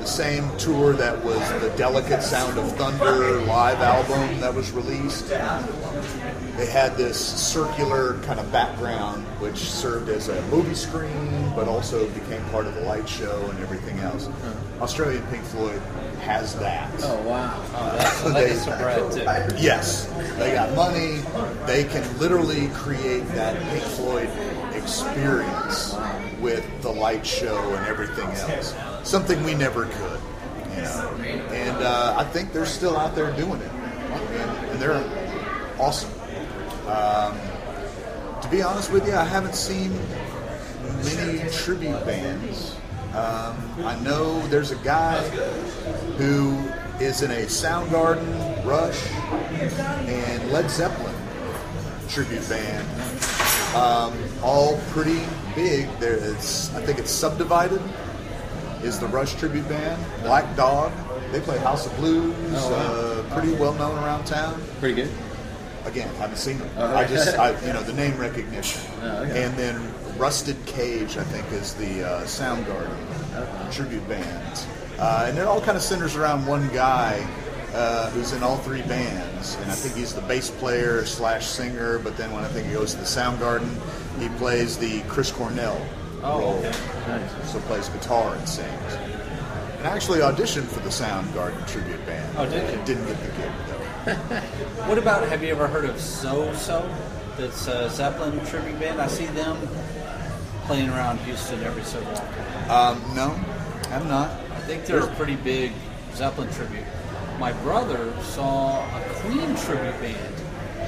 the same tour that was the Delicate Sound of Thunder live album that was released. They had this circular kind of background which served as a movie screen, but also became part of the light show and everything else. Australian Pink Floyd has that. Oh, wow. Oh, that's a They- legacy bread, too. Yes, they got money. They can literally create that Pink Floyd experience with the light show and everything else. Something we never could, you know. And uh, I think they're still out there doing it, and, and they're awesome. Um, to be honest with you, I haven't seen many tribute bands. Um, I know there's a guy who is in a Soundgarden, Rush, and Led Zeppelin tribute band. Um, all pretty big. There is, I think it's Subdivided is the Rush tribute band. Black Dog, they play House of Blues. Oh, wow. uh, pretty well known around town. Pretty good. Again, haven't seen them. Oh, I just, I, you know, the name recognition. Oh, okay. And then Rusted Cage, I think, is the uh, Soundgarden Okay. tribute band. Uh, and it all kind of centers around one guy uh, who's in all three bands. And I think he's the bass player slash singer, but then when I think he goes to the Soundgarden, he plays the Chris Cornell Oh, role. okay. Nice. So plays guitar and sings. And I actually auditioned for the Soundgarden tribute band. Oh, did you? Didn't get the gig, though. What about, have you ever heard of So So? That's a Zeppelin tribute band. I see them playing around Houston every so often. Um, no, I'm not. I think they're a pretty big Zeppelin tribute. My brother saw a Queen tribute band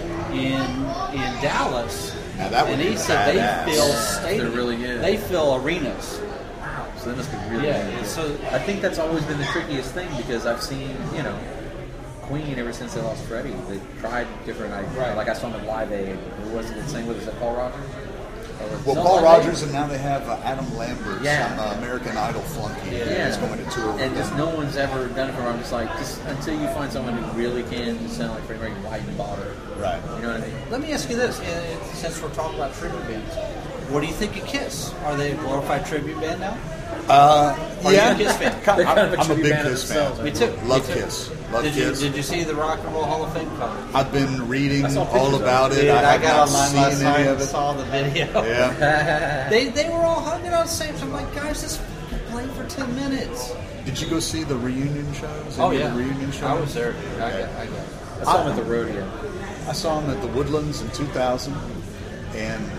in in Dallas, Now that would and be he said they badass. fill Yeah, stadiums. they're really good. They fill arenas. So that must be really Yeah, good. so- I think that's always been the trickiest thing because I've seen, you know, Queen ever since they lost Freddie. They tried different ideas. Right. Like I saw them at Live Aid. Who was it that sang with us? Is that Paul Rogers? Or was- Well, No, Paul I Rogers, and now they have uh, Adam Lambert, Yeah. some uh, American Idol flunky, Yeah. that's going to tour with And just them. no one's ever done it for. I'm just like, just until you find someone who really can just sound like Freddie Mercury, why even bother? Right. You know what I mean? Let me ask you this, uh, since we're talking about tribute bands, what do you think of Kiss? Are they a glorified tribute band now? Uh, Are you a Kiss fan? They're kind of a I'm a tribute big band of Kiss themselves, fan. Me too. Love Me too. Kiss. Love did Kiss. You, did you see the Rock and Roll Hall of Fame cover? I've been reading I saw all pictures of about it. it. Dude, I I have got not online seen last night any of and it. saw the video. Yeah. They they were all hugging on stage. I'm like, guys, this fucking played for ten minutes. Did you go see the reunion shows? Oh Any of yeah, the reunion shows? I was there. Dude. I Okay. got, I got. I saw them at the rodeo. I saw him at the Woodlands in two thousand, and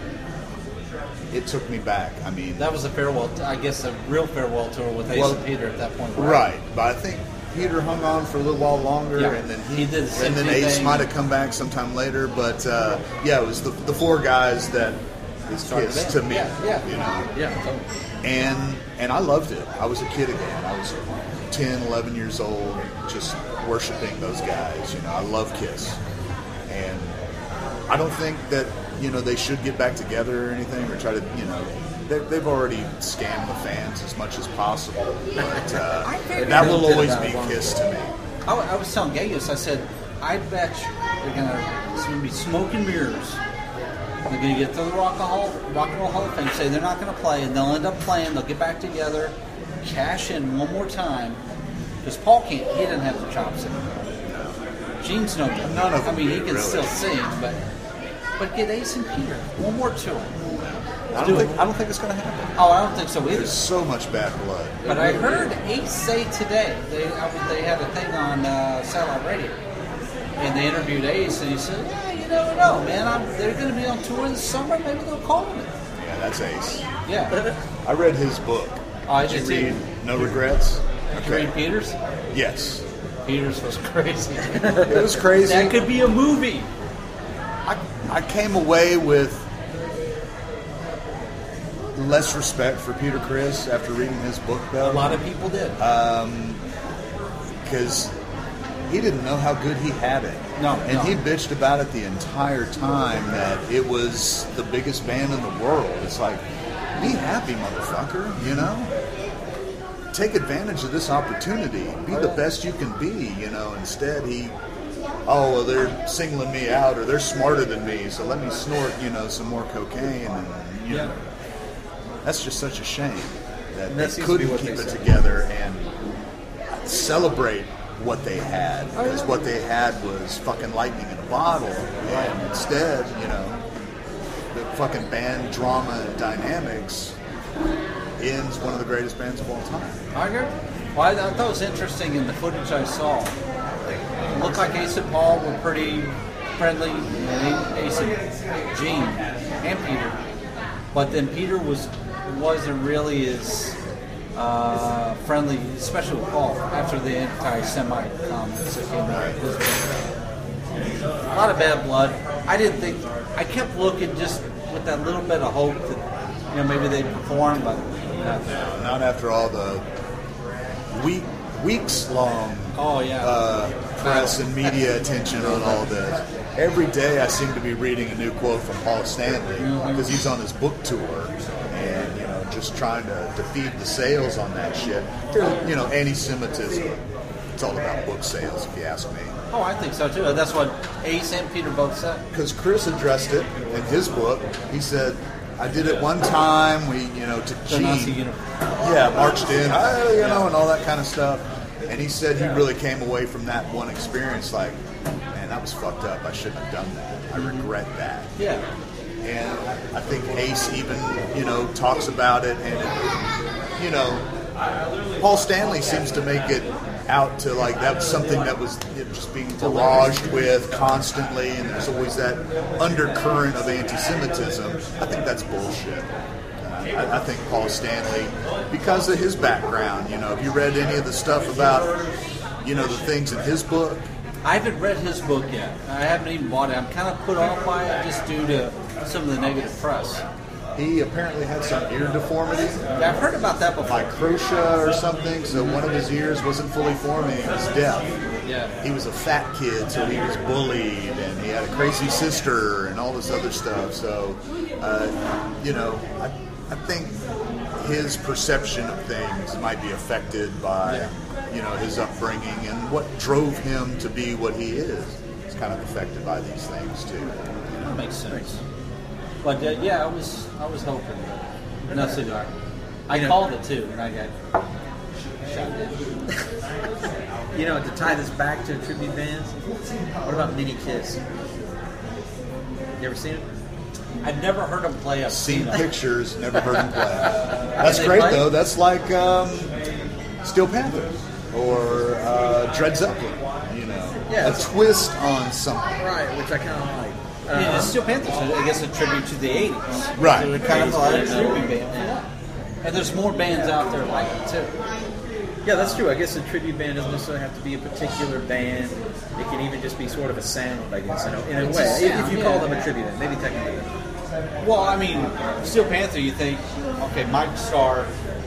it took me back. I mean, That was a farewell. I guess a real farewell tour with Ace Well, and Peter at that point. right. But I think Peter hung on for a little while longer, Yeah. and then he, He did the and then symphony Ace thing. might have come back sometime later. But uh, yeah, it was the, the four guys that is Started Kiss the to band. me. Yeah, yeah. You know, Yeah. totally. and and I loved it. I was a kid again. I was ten, eleven years old, just worshiping those guys. You know, I love Kiss, and I don't think that you know they should get back together or anything, or try to you know. they- They've already scammed the fans as much as possible, but uh, I figured that they will did always that be long Kiss ago. to me. I, I was telling Gayus, I said, I bet you they're gonna it's gonna be smoke and mirrors. They're gonna get to the Rock and Roll, Rock and Roll Hall of Fame, say they're not gonna play, and they'll end up playing. They'll get back together, cash in one more time. Because Paul can't, he doesn't have the chops anymore. Gene's no good. None of I them mean, he do, can really. still sing, but but get Ace and Peter one more tour. I don't think I don't think it's going to happen. Oh, I don't think so either. There's so much bad blood. But I heard Ace say today, they I was, they had a thing on uh, satellite radio, and they interviewed Ace, and he said, yeah, you never know, man. I'm, they're going to be on tour this summer. Maybe they'll call me. Yeah, that's Ace. Yeah. I read his book. Oh, I Did did you too. read No Regrets? Did you read Peters? Yes. Peters was crazy. It was crazy. That could be a movie. I, I came away with less respect for Peter Criss after reading his book, though. A lot of people did. Because he didn't know how good he had it. No, And no. he bitched about it the entire time that it was the biggest band in the world. It's like, be happy, motherfucker, you know? Take advantage of this opportunity. Be the best you can be, you know? Instead, he, oh, well, they're singling me out, or they're smarter than me, so let me snort, you know, some more cocaine. And, you know, that's just such a shame that And that they seems to be couldn't what keep they it said. together and celebrate what they had, because what they had was fucking lightning in a bottle, and instead, you know, the fucking band drama and dynamics ends one of the greatest bands of all time. I agree. Well, I, I thought it was interesting in the footage I saw. It looked like Ace and Paul were pretty friendly, and Ace and Gene and Peter, but then Peter was wasn't really as uh, friendly, especially with Paul after the anti-Semite comments that came out. A lot of bad blood. I didn't think. I kept looking just with that little bit of hope that you know maybe they'd perform, but uh, Not after all the week weeks long oh yeah. uh, press and media attention on all this. Every day I seem to be reading a new quote from Paul Stanley because he's on his book tour and you know just trying to, to feed the sales on that shit. You know, anti-Semitism. It's all about book sales, if you ask me. Oh, I think so too. That's what Ace and Peter both said. Because Chris addressed it in his book. He said, "I did it one time. We, you know, took The Nazi Gene, uniform. yeah, marched in, oh, you know, and all that kind of stuff." And he said he really came away from that one experience like, man, that was fucked up. I shouldn't have done that. I regret that. Yeah. And I think Ace even, you know, talks about it. And, it, you know, Paul Stanley seems to make it out to like that was something that was you know, just being barraged with constantly. And there's always that undercurrent of anti-Semitism. I think that's bullshit. I, I think Paul Stanley, because of his background, you know, have you read any of the stuff about, you know, the things in his book? I haven't read his book yet. I haven't even bought it. I'm kind of put off by it just due to some of the negative press. He apparently had some ear deformity, Yeah, I've heard about that before. microtia or something, so one of his ears wasn't fully forming. He was deaf. Yeah. He was a fat kid, so he was bullied, and he had a crazy sister and all this other stuff. So, uh, you know, I, I think his perception of things might be affected by, you know, his upbringing and what drove him to be what he is. It's kind of affected by these things too. That makes sense. But uh, yeah, I was I was hoping. But no cigar. I You know- called it too, and I got shot down. You know, to tie this back to tribute bands, what about Mini Kiss? You ever seen it? I've never heard him play a Seen scene. pictures, never heard him play. That's They great play? though. That's like um, Steel Panther or uh, Dred Zeppelin. You know, Yeah, a it's- twist on something. Right, which I kind of like. Yeah, the Steel Panthers, I guess, a tribute to the eighties. Right. They were kind of like a tribute band. And there's more bands out there like it too. Yeah, that's true. I guess a tribute band doesn't necessarily have to be a particular band. It can even just be sort of a sound, I guess, in a, in a It's way. a If- sound, if you yeah. call them a tribute band, maybe technically. Well, I mean, Steel Panther, you think, okay, Mike Starr,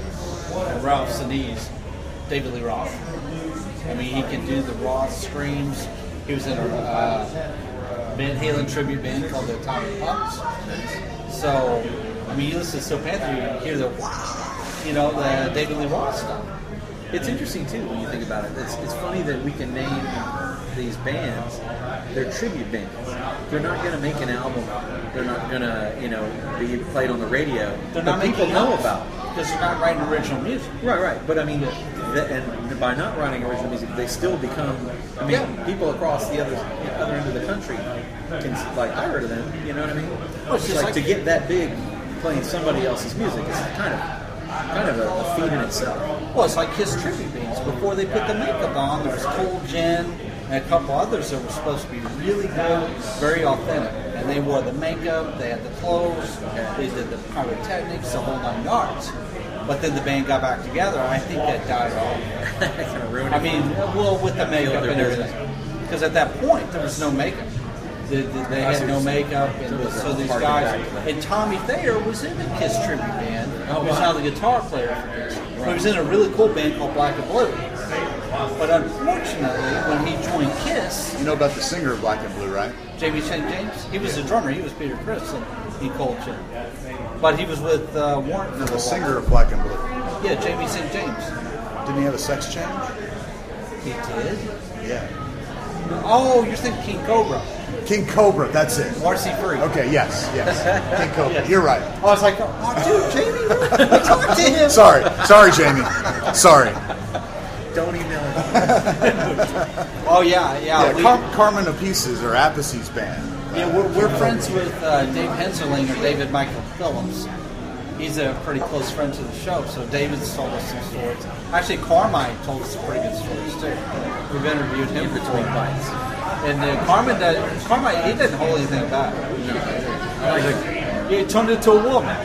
Ralph Sinise, David Lee Roth. I mean, he can do the Roth screams. He was in a uh, Van Halen tribute band called the Atomic Punks. So, I mean, you listen to Steel Panther, you hear the wow, you know, the David Lee Roth stuff. It's interesting too when you think about it. It's, it's funny that we can name these bands. They're tribute bands. They're not going to make an album. They're not going to, you know, be played on the radio. They're but not people making know albums about. because they're not writing original music. Right, right. But I mean, th- and by not writing original music, they still become. I mean, Yeah. people across the other you know, other end of the country can like I heard of them. You know what I mean? Well, it's just like, like- to get that big, playing somebody else's music is kind of kind of a, a feat in itself. Well, it's like Kiss tribute bands. Before they put the makeup on, there was Cold Gin and a couple others that were supposed to be really good, very authentic. And they wore the makeup, they had the clothes, they did the pyrotechnics, the whole nine yards. But then the band got back together, and I think that died off. kind of ruined I it. mean, well, with the makeup their and everything. Because at that point, there was no makeup. They, they, they had no makeup, and so these guys. And Tommy Thayer was in a Kiss tribute band. He was now the guitar player for Kiss. But he was in a really cool band called Black and Blue. But unfortunately, when he joined Kiss, You know about the singer of Black and Blue, right? Jamie Saint James, he was the drummer. He was Peter Criss in Cold Gin. But he was with uh, Warren for The a while. singer of Black and Blue. Yeah, Jamie Saint James. Didn't he have a sex change? He did. Yeah. Oh, you're thinking King Cobra, King Cobra, that's it. Marcy Free. Okay, yes, yes. King Cobra, Yes. you're right. I was like, oh, dude, Jamie, talk to him. Sorry, sorry, Jamie. Sorry. Don't email him. Oh yeah, yeah. Yeah, we, Car- Carmen Apices or Appice's band. yeah, we're, we're friends with uh, Dave Henserling or David Michael Phillips. He's a pretty close friend to the show, so David's told us some stories. Actually, Carmine told us some pretty good stories too. We've interviewed him In between bites. and uh, Carmine, does, Carmine, he didn't hold anything back. Like, he turned into a woman.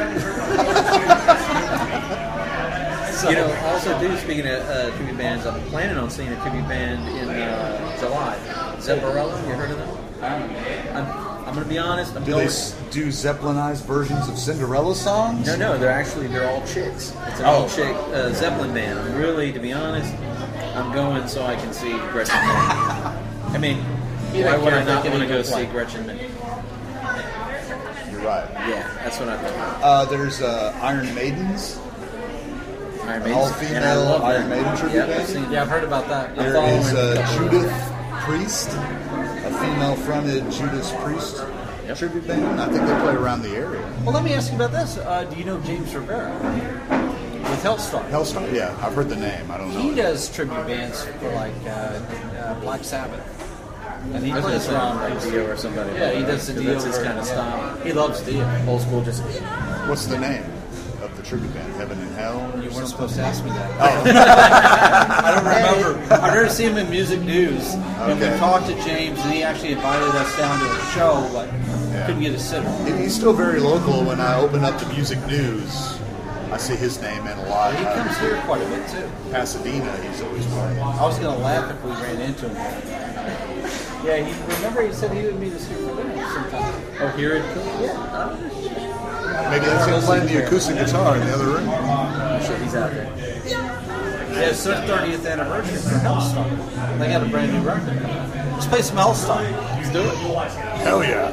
So, You know, also, too, speaking of uh, tribute bands, I'm planning on seeing a tribute band in uh, July. Zepparella, you heard of them? I'm, I'm going to be honest. I'm Do going. they s- do Zeppelinized versions of Cinderella songs? No, no, they're actually they're all chicks. It's an Oh. all chick uh, Zeppelin band. I'm really, to be honest, I'm going so I can see Gretchen Menn. I mean, You why don't would care I if they not can want to even go see play. Gretchen Menn? You're right. Yeah, that's what I thought. Uh, there's uh, Iron Maidens. Iron An Maiden, all-female and I love Iron them. Maiden tribute Yep, band? I've seen yeah, I've heard about that. There following is uh, a couple of Judith Priest, a female-fronted Judas Priest Yep. tribute band. I think they play around the area. Well, let me ask you about this. Uh, do you know James Rivera with Hellstar? Hellstar? Yeah, I've heard the name. I don't know. He it. does tribute bands for like uh, uh, Black Sabbath, and he I was going to plays say around like Dio or somebody. Yeah, he does the Because Dio. That's his version, kind of yeah. style. He loves Dio. Old school, just What's the name of the tribute band? Heaven and Hell? You weren't supposed to ask me that. I don't remember. I've never seen him in Music News, and we Okay. talked to James, and he actually invited us down to a show, but couldn't get a sitter. He- He's still very local. When I open up the Music News, I see his name in a lot. He Uh, comes here quite a bit too. Pasadena, he's always playing. I was going to laugh if we ran into him. Yeah, he remember he said he would meet us here for dinner sometime. oh, here it comes. Yeah. Maybe that's him playing the acoustic guitar in the other room. I'm sure he's out there. Yeah, it's their thirtieth anniversary for Hellstar. They got a brand new record. Let's play some Hellstar. Let's do it. Hell yeah.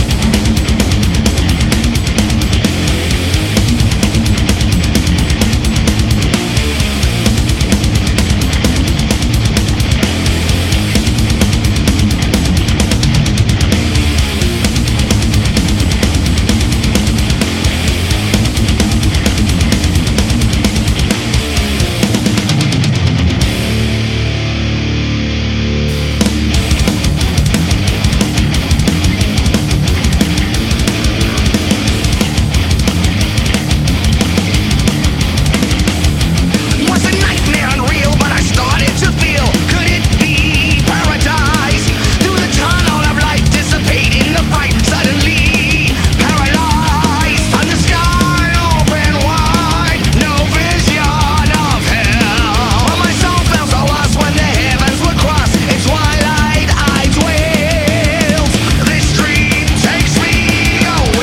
Was a nightmare unreal, but I started to feel, could it be paradise? Through the tunnel of life, dissipating the fight, suddenly paralyzed. On the sky open wide, no vision of hell. But my soul felt so lost when the heavens were crossed. In twilight I dwelt. This dream takes me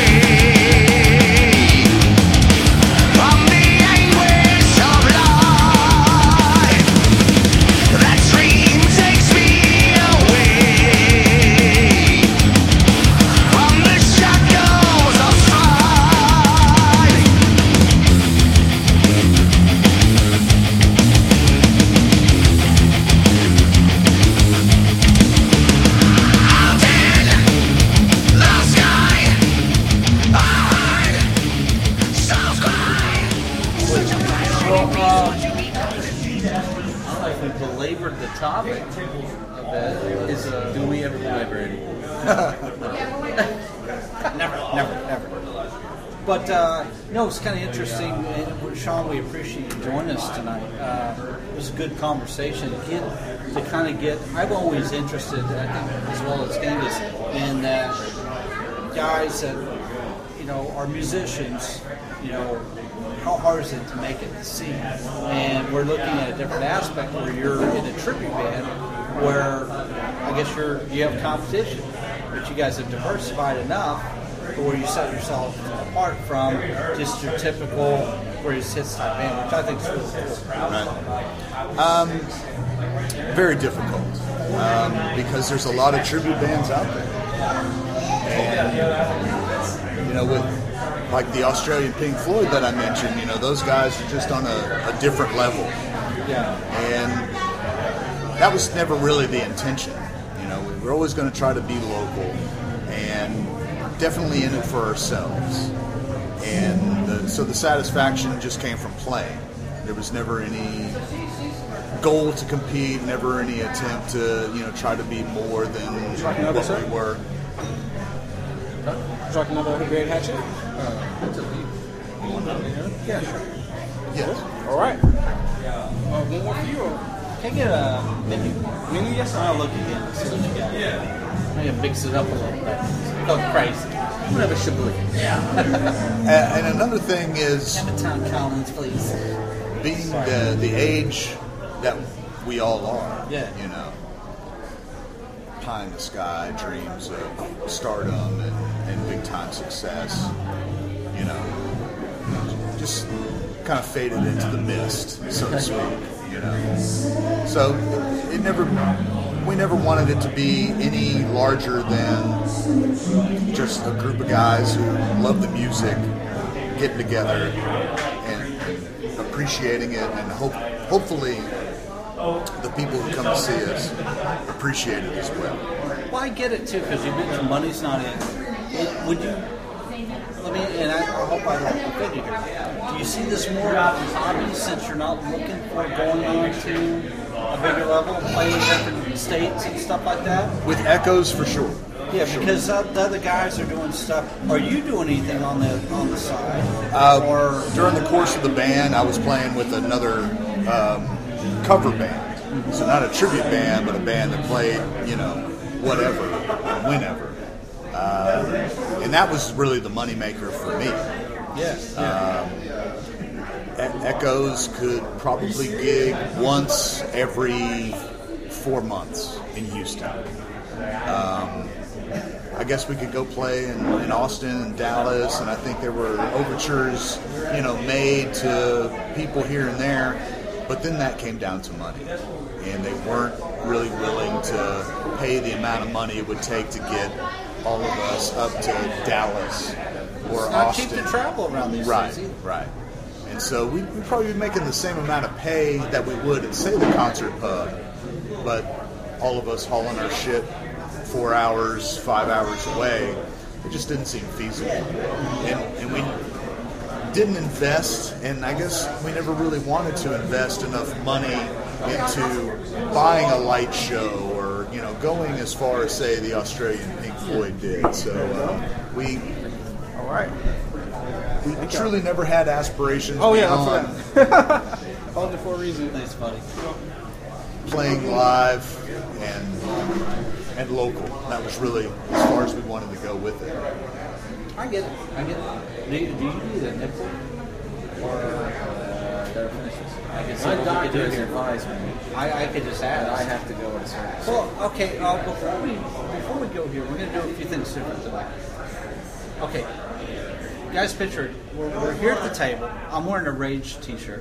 away from the anguish of life. That dream takes me away from the shadows of strife. Out in the sky, I heard souls cry. Well, uh, I don't know if we belabored the topic a bit. Is uh, do we ever belabor it? Never, never, never. But uh, no, it's kind of interesting. And Sean, we appreciate you joining us tonight. Uh, it was a good conversation. Get to kind of get. I'm always interested, I think, as well as Angus, in that guys that you know are musicians. You know, how hard is it to make it to scene? And we're looking at a different aspect where you're in a tribute band, where I guess you're you have competition, but you guys have diversified enough to where you set yourself apart from just your typical greatest hits type band, which I think is really cool. Um, very difficult um, because there's a lot of tribute bands out there. And, you know, with like the Australian Pink Floyd that I mentioned, you know, those guys are just on a, a different level. Yeah. And that was never really the intention. You know, we were always going to try to be local and definitely in it for ourselves. And the, so the satisfaction just came from playing. There was never any goal to compete, never any attempt to, you know, try to be more than another, what sir? we were. Would you like another great hatchet? Yeah, sure. Yes. All right. Uh, one more for you. Or? Can I get a menu? Menu, yes, sir. I'll look again. See what you got. I'm going to mix it up a little bit. Go crazy. I'm gonna have a Chablis. And, and another thing is Emmetown Collins, please. being the, the age that we all are. Yeah. You know, pie in the sky, dreams of stardom and, and big time success. You know, just kind of faded into the mist, so to speak. You know, so it never. We never wanted it to be any larger than just a group of guys who love the music, getting together and appreciating it, and hope, hopefully the people who come to see us appreciate it as well. Well, I get it too, because you mentioned money's not in. It, would you? Let me, and I, I hope I don't offend you here. Do you see this more as a hobby since you're not looking for going on to a bigger level, playing in different states and stuff like that? With Echoes, for sure. Yeah, because uh, the other guys are doing stuff. Are you doing anything on the on the side? Uh, or during the course of the band, I was playing with another um, cover band. So not a tribute band, but a band that played, you know, whatever, whenever. Uh, and that was really the moneymaker for me. yes, Um, E- Echoes could probably gig once every four months in Houston. Um, I guess we could go play in, in Austin and Dallas, and I think there were overtures, you know, made to people here and there. But then that came down to money, and they weren't really willing to pay the amount of money it would take to get all of us up to Dallas or it's not Austin. cheap to travel around these Right, things. right. And so we, we'd probably be making the same amount of pay that we would at, say, the concert pub, but all of us hauling our shit four hours, five hours away, it just didn't seem feasible. And, and we didn't invest, and I guess we never really wanted to invest enough money into buying a light show or, you know, going as far as, say, the Australian Pink Floyd did. So uh, we... All right. We truly never had aspirations Oh, yeah, beyond that's that. Called it for a reason. Thanks, buddy. playing live and and local. That was really as far as we wanted to go with it. I get it. I get it. Do you, do you need a nickel? Or uh, better finishes? I guess My what we doctor could do has here. advised me I, I could just that I ask. have to go at a certain time. Well, okay. Uh, before we before we go here, we're going to do a few things different tonight. Okay, guys, picture it. We're, we're here at the table. I'm wearing a Rage T-shirt.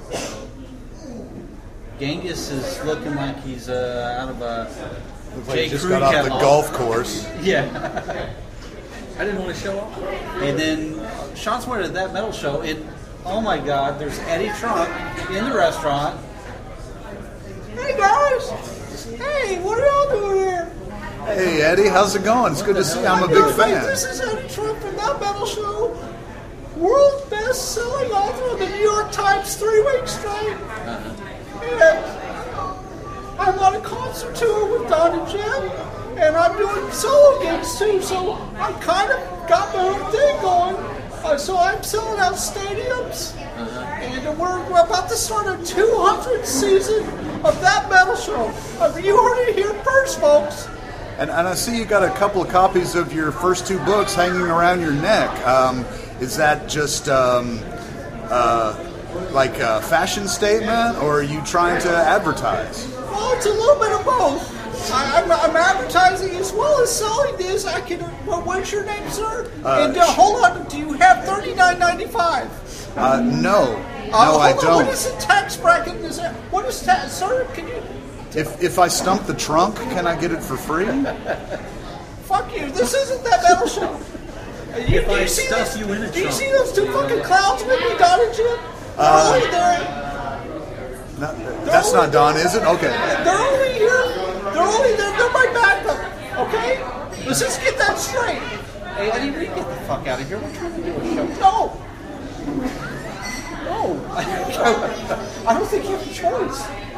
Genghis is looking like he's uh, out of a Looks like J. he just Crew got off the catalog. golf course. Yeah. I didn't want to show off. And then Sean's wearing at that metal show. And oh my God, there's Eddie Trunk in the restaurant. Hey guys! Hey, what are y'all doing here? Hey Eddie, how's it going? It's good to see you. I'm a big fan. This is Eddie Trump from That Metal Show. World best-selling author of the New York Times three weeks straight. And I'm on a concert tour with Don and Jim. And I'm doing solo gigs too, so I kind of got my own thing going. Uh, so I'm selling out stadiums. And we're, we're about to start a two hundredth season of That Metal Show. Uh, you heard it here first, folks. And, and I see you got a couple of copies of your first two books hanging around your neck. Um, is that just um, uh, like a fashion statement, or are you trying to advertise? Well, it's a little bit of both. I, I'm, I'm advertising as well as selling this. I can. Well, what's your name, sir? Uh, and uh, hold on. Do you have thirty-nine ninety-five? Uh, no, Uh, no, I hold on, What don't. is the tax bracket? Is that, what is tax, sir? Can you? If if I stump the trunk, can I get it for free? Fuck you. This isn't That Metal Show. Uh, You, If do I you see stuff this- you in a Do you trunk. see those two fucking clowns with me, Don and Jim? They're Uh, only there. No, that's not Don, is it? Okay. They're only here. They're only there. They're my backup. Okay? Let's just get that straight. Hey, Eddie, we get the fuck out of here. We're trying to do a show. No. No. I don't think you have a choice.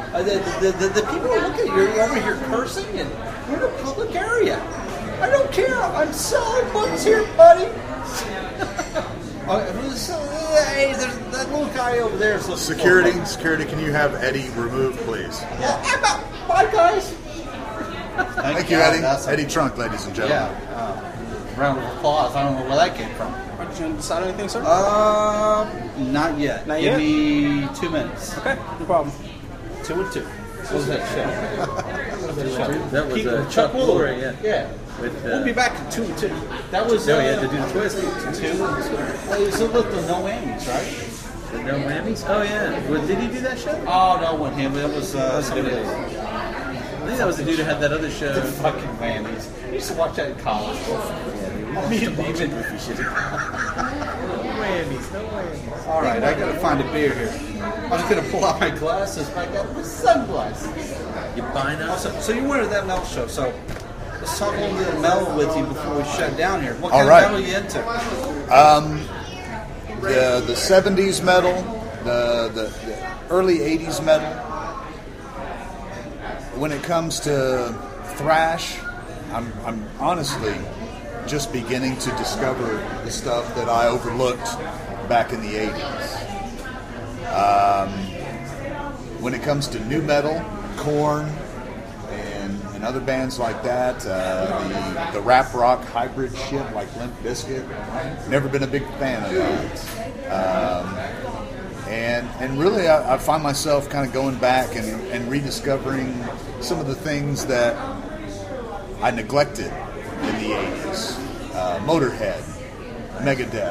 Uh, the, the, the, the people are looking at you. You're over here cursing, and we're in a public area. I don't care. I'm selling books here, buddy. uh, who's, uh, hey, there's that little guy over there. So Security, security, can you have Eddie removed, please? Yeah, I'm out. Bye, guys. Thank you, God, Eddie. that's a- Eddie Trunk, ladies and gentlemen. Yeah. Uh, round of applause. I don't know where that came from. Are you trying to decide anything, sir? Uh, not yet. Not Give yet? me two minutes. Okay, no problem. Two and two. What was that show? What was that show? That was Keep- uh, Chuck Chuck Woolery. Woolery, yeah. Yeah. With, uh, We'll be back at two and two. That was. No, uh, he had to do the twist. Two and two. Well, it was with the no whammies, right? The No Whammies? Oh, yeah. Well, did he do that show? Oh no, wasn't him. It was uh, somebody else. I think that was the dude who had that other show. The fucking whammies. I used to watch that in college. Yeah, Me and David. Whammies, no whammies. All right, I gotta find a beer here. I was gonna pull out my glasses, but I got my sunglasses. You buy now? Also, so you were at that metal show, so let's talk a little bit of metal with you before we shut down here. What All kind right. of metal are you into? Um, the the seventies metal, the, the the early eighties metal. When it comes to thrash, I'm I'm honestly just beginning to discover the stuff that I overlooked back in the eighties. Um, when it comes to new metal, Korn, and, and other bands like that, uh, the, the rap rock hybrid shit like Limp Bizkit, never been a big fan of that. Um, and and really, I, I find myself kind of going back and, and rediscovering some of the things that I neglected in the eighties. Uh, Motorhead, Megadeth.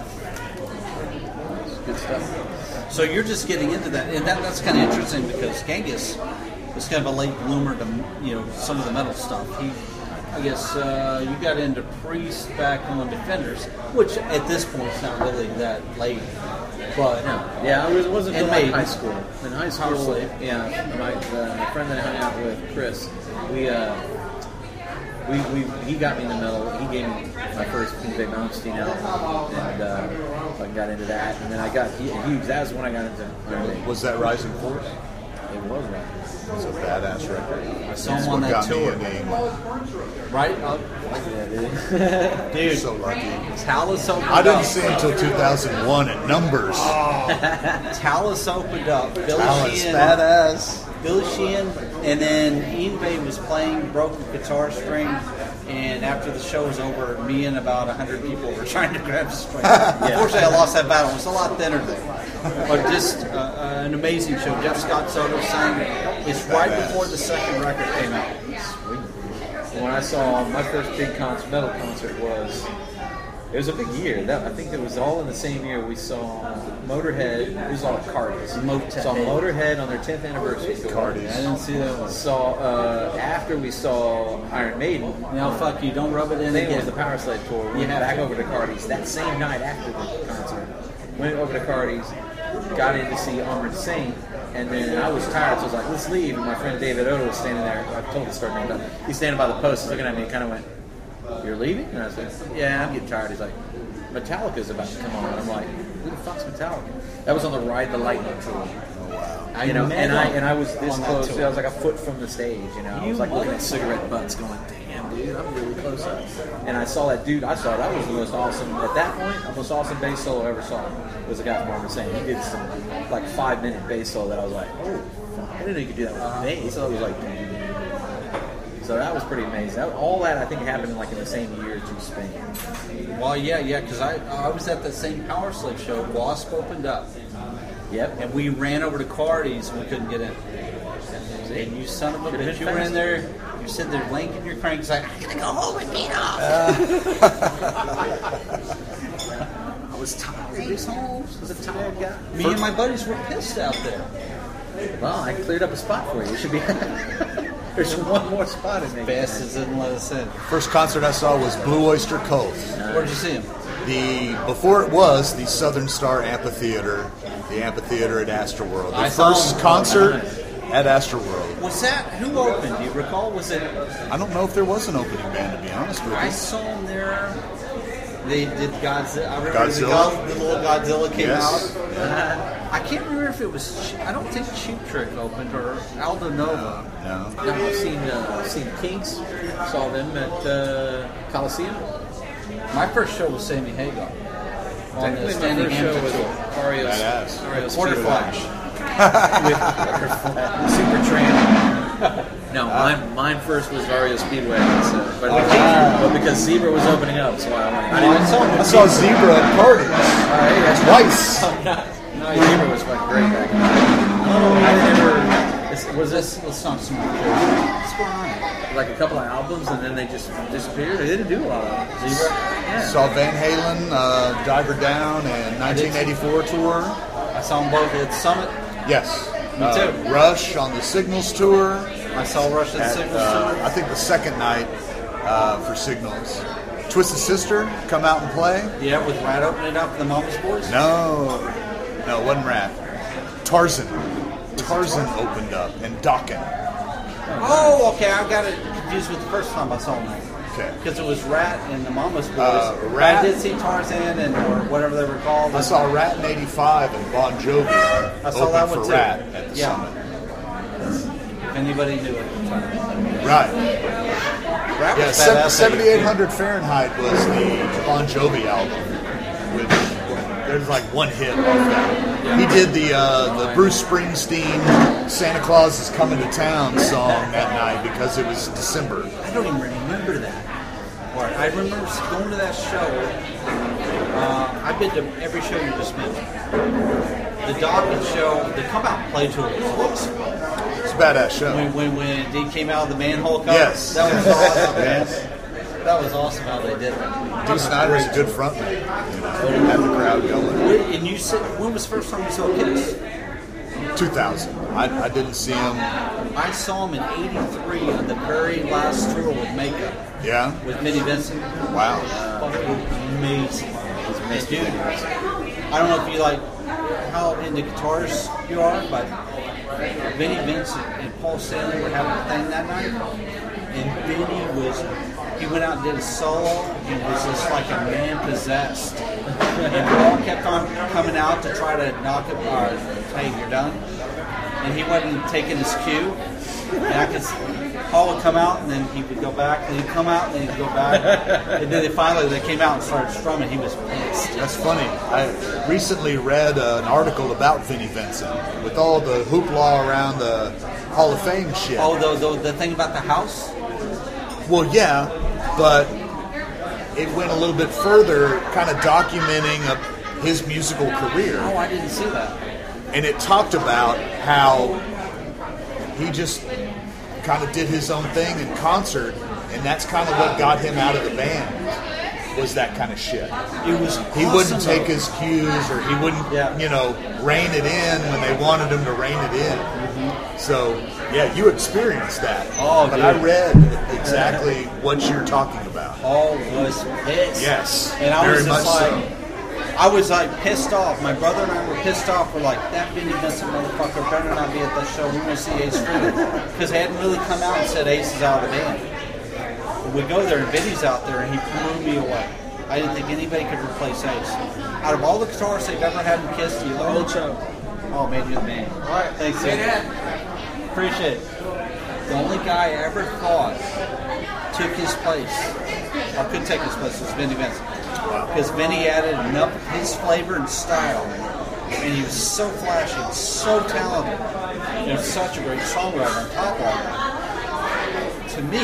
Good stuff. So you're just getting into that, and that, that's kind of interesting because Genghis was kind of a late bloomer to you know some of the metal stuff. He, I guess, uh, you got into Priest back on Defenders, which at this point is not really that late, but Yeah, I was, it wasn't And until like Maiden. high school. In high school, Power Slave. yeah, my, uh, my friend that I hung out with, Chris, we, uh, we, we, he got me into metal. He gave me my first Dave Malmsteen album, and uh, I got into that. And then I got huge. That was when I got into Iron Maiden. Was that Rising Force? It was right. It's a badass record. I saw That's him on what that got me tour. a name. right, uh, Yeah, dude. dude, So lucky. Talus opened I didn't up. see him until two thousand one at Numbers. Talus opened up. Billy Talus, Sheehan, badass. Billy Sheehan, and then Ian Bay was playing broken guitar string. And after the show was over, me and about a hundred people were trying to grab the string. Unfortunately, I lost that battle. It was a lot thinner there, but just uh, uh, an amazing show. Jeff Scott Soto sang. It's right before the second record came out. When I saw my first big concert, metal concert was, it was a big year. That, I think it was all in the same year. We saw Motorhead. It was all Cardi's. Motorhead. Saw Motorhead on their tenth anniversary tour. Cardi's. I didn't see that one. Saw uh, after we saw Iron Maiden. Now, fuck you. Don't rub it in Then it again. was the Power Slave tour. We You went have back to. over to Cardi's that same night after the concert. Went over to Cardi's, got in to see Armored Saint, and then I was tired, so I was like, let's leave. And my friend David Odo was standing there. I told the story many times. He's standing by the post, he's looking at me, and kind of went, "You're leaving?" And I was like, "Yeah, I'm getting tired." He's like, "Metallica's about to come on." And I'm like, "Who the fuck's Metallica?" That was on the Ride the Lightning tour. I You know, met and I him and I was this on that close. tour. I was like a foot from the stage. You know, I You was like looking at motherfucker. cigarette butts, going, "Damn, dude, I'm really close up." And I saw that dude. I saw that was the most awesome at that point. The most awesome bass solo I ever saw was a guy from Armored Saint. He did some like five minute bass solo that I was like, "Oh, fuck, I didn't know you could do that with bass." So I was like, so that was pretty amazing. That, all that I think happened in like in the same year or two span. Well, yeah, yeah, because I I was at the same Power Slave show. Wasp opened up, Yep. and we ran over to Cardi's and we couldn't get in. And you son of a Could've bitch, been you were in faster. there. You're sitting there linking your cranks like, I gotta go home and beat off. I was tired. These homes. I was a tired guy. Me and my buddies were pissed out there. Well, I cleared up a spot for you. You should be. There's one more spot in there. Bastards didn't let us in. First concert I saw was Blue Oyster Cult. Where'd you see him? The before it was the Southern Star Amphitheater, the amphitheater at Astroworld. The I saw first him. concert at Astroworld. Was that who opened? Do you recall? Was it? I don't know if there was an opening band, to be honest with I you. saw him there. They did Godzilla. I remember the, Godzilla? God, the little Godzilla came Yes. out. Uh, I can't remember if it was. I don't think Cheap Trick opened or Aldo Nova. No. No, I've seen uh, seen Kinks. Saw them at uh, Coliseum. My first show was Sammy Hagar on the Technically, my Standing first show Hampton was tour. R E O's, Badass. R E O's Quarter Speedway. Flash. With Butterfly. Super Tramp. No, mine, mine first was R E O Speedway, so, but, wow. but because Zebra was opening up, so I went. I Oh, I didn't. saw I saw Zebra at parties. All right, that's Twice. No, Zebra was fucking great back then. Oh, I remember. This, was this Let's not smoke. What's going on? like a couple of albums, and then they just disappeared? They didn't do a lot of it. Zebra. Yeah. Saw Van Halen, uh, Diver Down, and nineteen eighty-four tour. I saw them both at Summit. Yes. Me Uh, too. Rush on the Signals tour. I saw Rush at At, Signals uh, Tour. I think the second night uh, for Signals. Twisted Sister come out and play. Yeah, with Rat opening up the Mama's Boys. No, no, it wasn't Rat. Tarzan. Tarzan opened up and Dokken. Oh, okay. I got it confused with the first time I saw them. Okay. Because it was Rat and the Mama's Boys. Uh, But Rat- I did see Tarzan and or whatever they were called. I saw Rat in eighty-five and Bon Jovi I saw open that for one too. Rat at the Yeah. Summit. If anybody knew it at the time. Right. Rat Yeah, was sev- badass. seventy-eight hundred Fahrenheit was the Bon Jovi album, which there's like one hit off that. He did the uh, the Bruce Springsteen "Santa Claus is Coming to Town" song that night because it was December. I don't even remember that. Part. I remember going to that show. Uh, I've been to every show you just mentioned. The Dawkins show, the Come Out and Play tour was awesome. It's a badass show. When, when, when he came out of the manhole cover, Yes. that was awesome, man. Yes. That was awesome how they did it. Dee Snider's a good frontman. You know, had the crowd going. And you said, when was the first time you saw Kiss? two thousand. I, I didn't see him. I saw him in eighty-three on the very last tour with Makeup, Yeah. with Vinnie Vincent. Wow. Fucking amazing. And dude, I don't know if you like how into guitars you are, but Vinnie Vincent and Paul Stanley were having a thing that night, and Vinnie was, he went out and did a solo, and was just like a man possessed. And Paul kept on coming out to try to knock it, or hey, you're done. And he wasn't taking his cue. And I could, Paul would come out, and then he would go back, and he'd come out, and then he'd go back. And then they finally, they came out and started strumming. He was pissed. That's funny. I recently read uh, an article about Vinnie Vincent with all the hoopla around the Hall of Fame shit. Oh, the, the, the thing about the house? Well, yeah, but it went a little bit further, kind of documenting uh, his musical career. Oh, I didn't see that. And it talked about how he just kind of did his own thing in concert, and that's kind of what got him out of the band, was that kind of shit. It was He awesome, wouldn't take though. his cues, or he wouldn't, Yeah. you know, rein it in when they wanted him to rein it in. So, yeah, you experienced that. Oh, but dude. I read exactly what you're talking about. Paul was pissed. Yes, And I very was just much like, so. I was like pissed off. My brother and I were pissed off. We're like, that Vinnie Vincent motherfucker better not be at that show. We want to see Ace Frehley. Because they hadn't really come out and said Ace is out of the band. And we go there and Vinnie's out there and he blew me away. I didn't think anybody could replace Ace. Out of all the guitarists they've ever had in Kiss, you love the show. Oh man, you're the man. All right, thanks. Man. Appreciate it. The only guy I ever thought took his place, or could take his place, was Vinnie Vincent. Because Vinnie added enough of his flavor and style, and he was so flashy, so talented, and such a great songwriter on top of it. To me,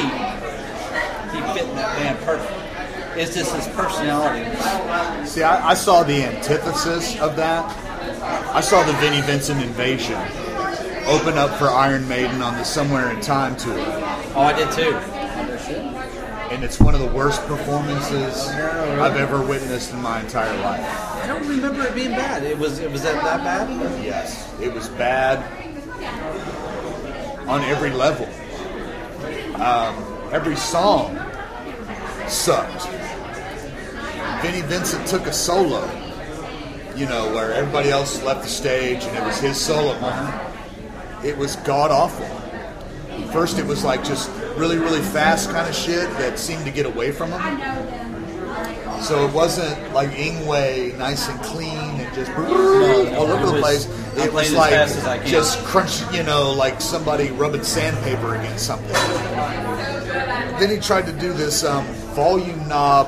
he fit in that band perfect. It's just his personality. See, I, I saw the antithesis of that. I saw the Vinnie Vincent Invasion open up for Iron Maiden on the Somewhere in Time tour. Oh, I did too. And it's one of the worst performances I've ever witnessed in my entire life. I don't remember it being bad. It was it was that, that bad? Yes, it was bad on every level. Um, every song sucked. Vinnie Vincent took a solo, you know, where everybody else left the stage and it was his solo moment. It was god-awful. First it was like just really, really fast kind of shit that seemed to get away from him. So it wasn't like Ingwe, nice and clean and just no, all over it the was- place. I'm It was playing as like fast as I can. just crunch, you know, like somebody rubbing sandpaper against something. Then he tried to do this um, volume knob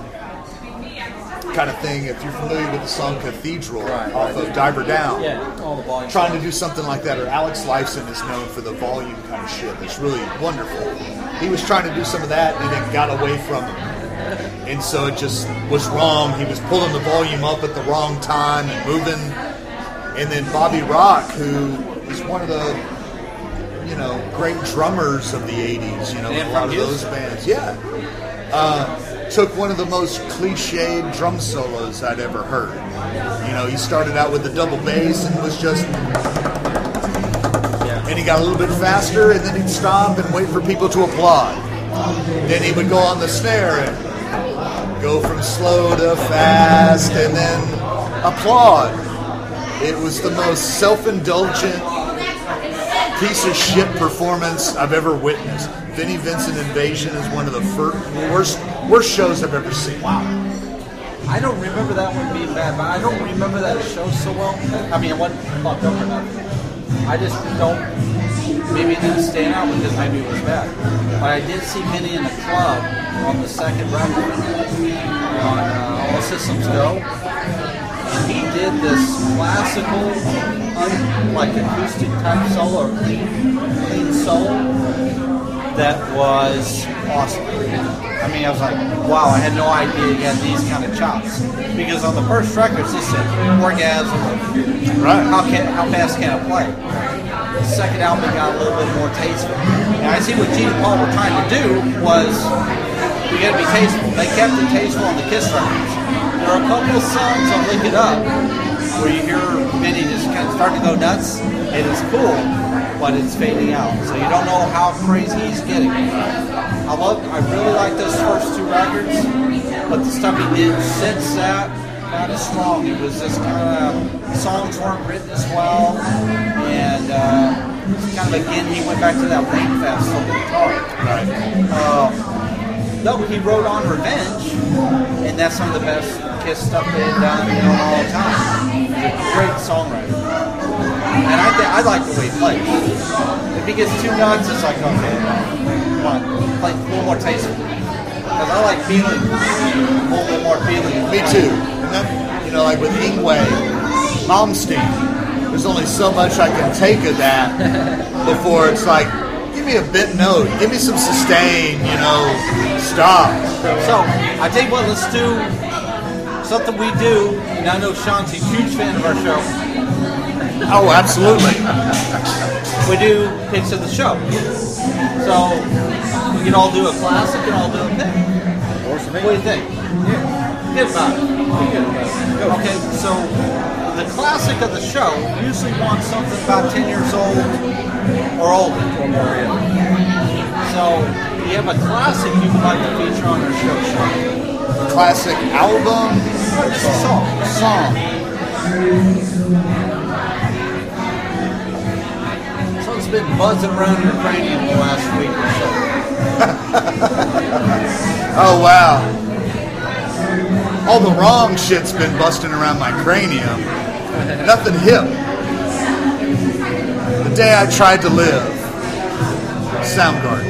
kind of thing. If you're familiar with the song Cathedral Right, off right. of Diver Down. Yeah, all the volume. Trying to do something like that, or Alex Lifeson is known for the volume kind of shit. That's really wonderful. He was trying to do some of that, and it got away from him, and so it just was wrong. He was pulling the volume up at the wrong time and moving. And then Bobby Rock, who is one of the you know great drummers of the eighties, you know, And a lot from of those Houston. bands, yeah, uh, took one of the most cliched drum solos I'd ever heard. You know, he started out with the double bass and was just, and he got a little bit faster, and then he'd stop and wait for people to applaud. Then he would go on the snare and go from slow to fast, and then applaud. It was the most self-indulgent piece of shit performance I've ever witnessed. Vinnie Vincent Invasion is one of the fir- worst worst shows I've ever seen. Wow. I don't remember that one being bad, but I don't remember that show so well. I mean, it wasn't fucked up or nothing. I just don't. Maybe it didn't stand out because maybe it was bad. But I did see Vinny in the club on the second record on uh, All Systems Go. And he did this classical, un- like acoustic type solo, or clean, clean solo that was awesome. I mean, I was like, wow, I had no idea he had these kind of chops. Because on the first record, it's just an orgasm of Right. how, can, how fast can I play. The second album got a little bit more tasteful. And I see what Gene and Paul were trying to do was, we got to be tasteful. They kept it tasteful on the Kiss records. There are a couple of songs on Lick It Up where you hear Vinny just kind of start to go nuts. It is cool, but it's fading out. So you don't know how crazy he's getting. I love, I really like those first two records, but the stuff he did since that, not as strong. It was just kind of, songs weren't written as well, and uh, it's kind of again, he went back to that Rain Fest on the guitar. Right. Uh, No, he wrote on Revenge, and that's some of the best Kiss stuff they had done you know, all the time. He's a great songwriter. And I think I like the way he plays. If he gets too nuts, it's like, okay, come on, play a little more tasteful. Because I like feeling, a little bit more feeling. Me too. And then, you know, like with Ingwe, Malmsteen, there's only so much I can take of that before it's like, give me a bit note, give me some sustain, you know, stop. So, I tell you what, let's do something we do, and I know Sean's a huge fan of our show. Oh, absolutely. We do picks of the show. So, we can all do a classic and all do a pick. What do you think? Yeah. Good about it. Good about it. Okay, so the classic of the show usually wants something about ten years old or older. Or more, yeah. So, you have a classic you would like to feature on our show, Sean? Classic album, Or just a song? a song. Something's been buzzing around your cranium the last week or so. Oh, wow. All the wrong shit's been busting around my cranium. Nothing hip. The day I tried to live. Soundgarden.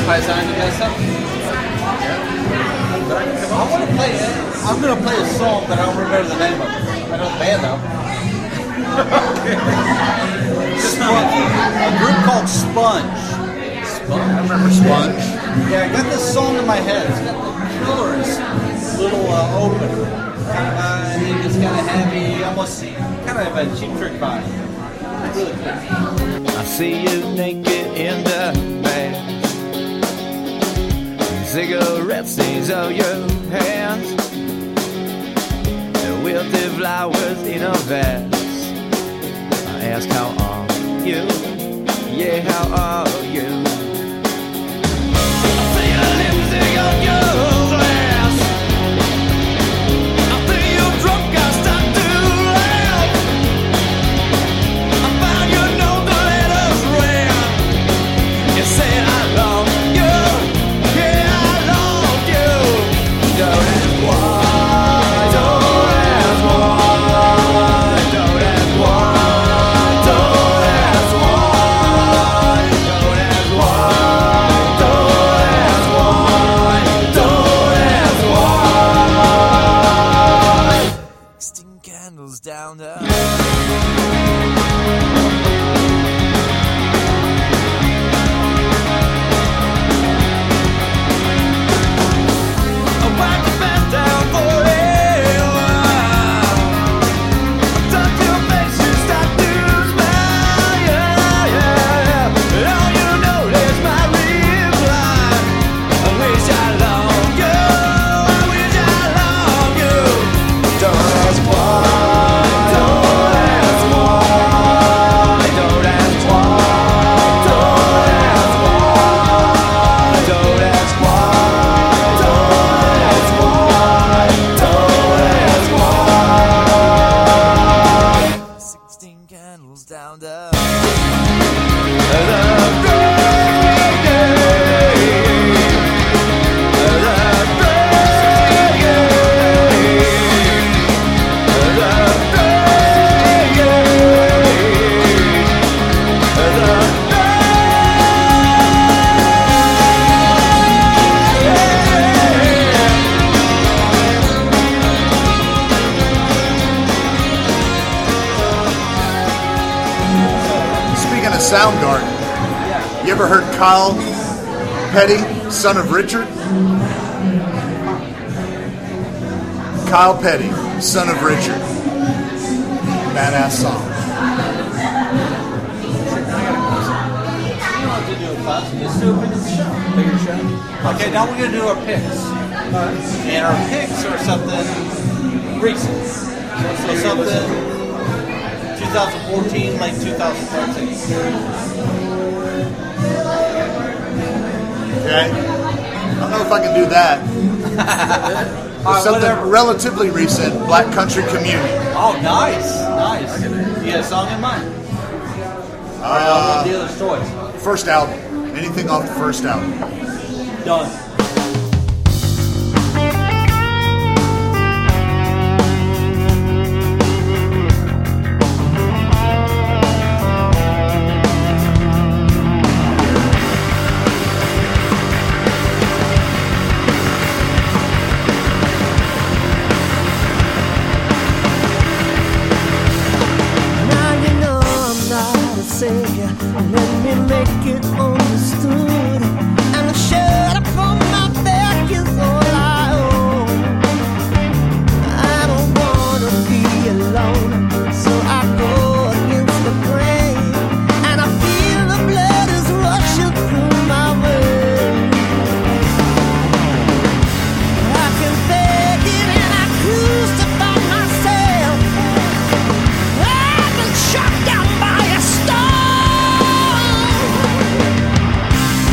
Paisan, you got something? I want to play it. I'm going to play a song, but I don't remember the name of it. I know the band though. Just a group called Sponge. Sponge. I remember Sponge. Yeah, I got this song in my head. It's got the Killers, little uh, open. Uh, I think it's kind of heavy, almost kind of a Cheap Trick vibe. Really cool. I see you naked in the bath. Cigarette stains on your hands. The wilted flowers in a vase. I ask, how are you? Yeah, how are you? I see your lipstick on your glass. I think you're drunk, I start to laugh. I found your note, the letters read. You said I love you. Yeah, I love you. Don't ask why, don't ask why, don't ask why, don't ask why, don't ask why, don't ask why, don't ask why. Sixteen candles down the I wipe the bed down forever. Touch your face, you start to smile, yeah, yeah. All you notice my reply. I wish I loved you. I wish I loved you. Don't ask why. Don't ask why. Don't ask why. Don't ask why. Don't ask why. Don't ask why. Don't ask why. Sixteen candles down the the Speaking of Soundgarden, you ever heard Kyle Petty, son of Richard? Kyle Petty, son of Richard. Badass song. Let's do a bigger show. Bigger show. Okay, now we're gonna do our picks, and our picks are something recent. So something twenty fourteen, late twenty thirteen. Okay? I don't know if I can do that. All right, Something whatever. relatively recent, Black Country Communion. Oh, nice, nice. You got a song in mind? All right, I want dealer's choice. First album. Anything off the first album. Done. Now you know I'm not a savior. Let me make it understood. And the shirt upon my back is all I own. I don't wanna be alone, so I go against the grain. And I feel the blood is rushing through my veins. I can beg it and I crucify myself. I've been shot down by a stone.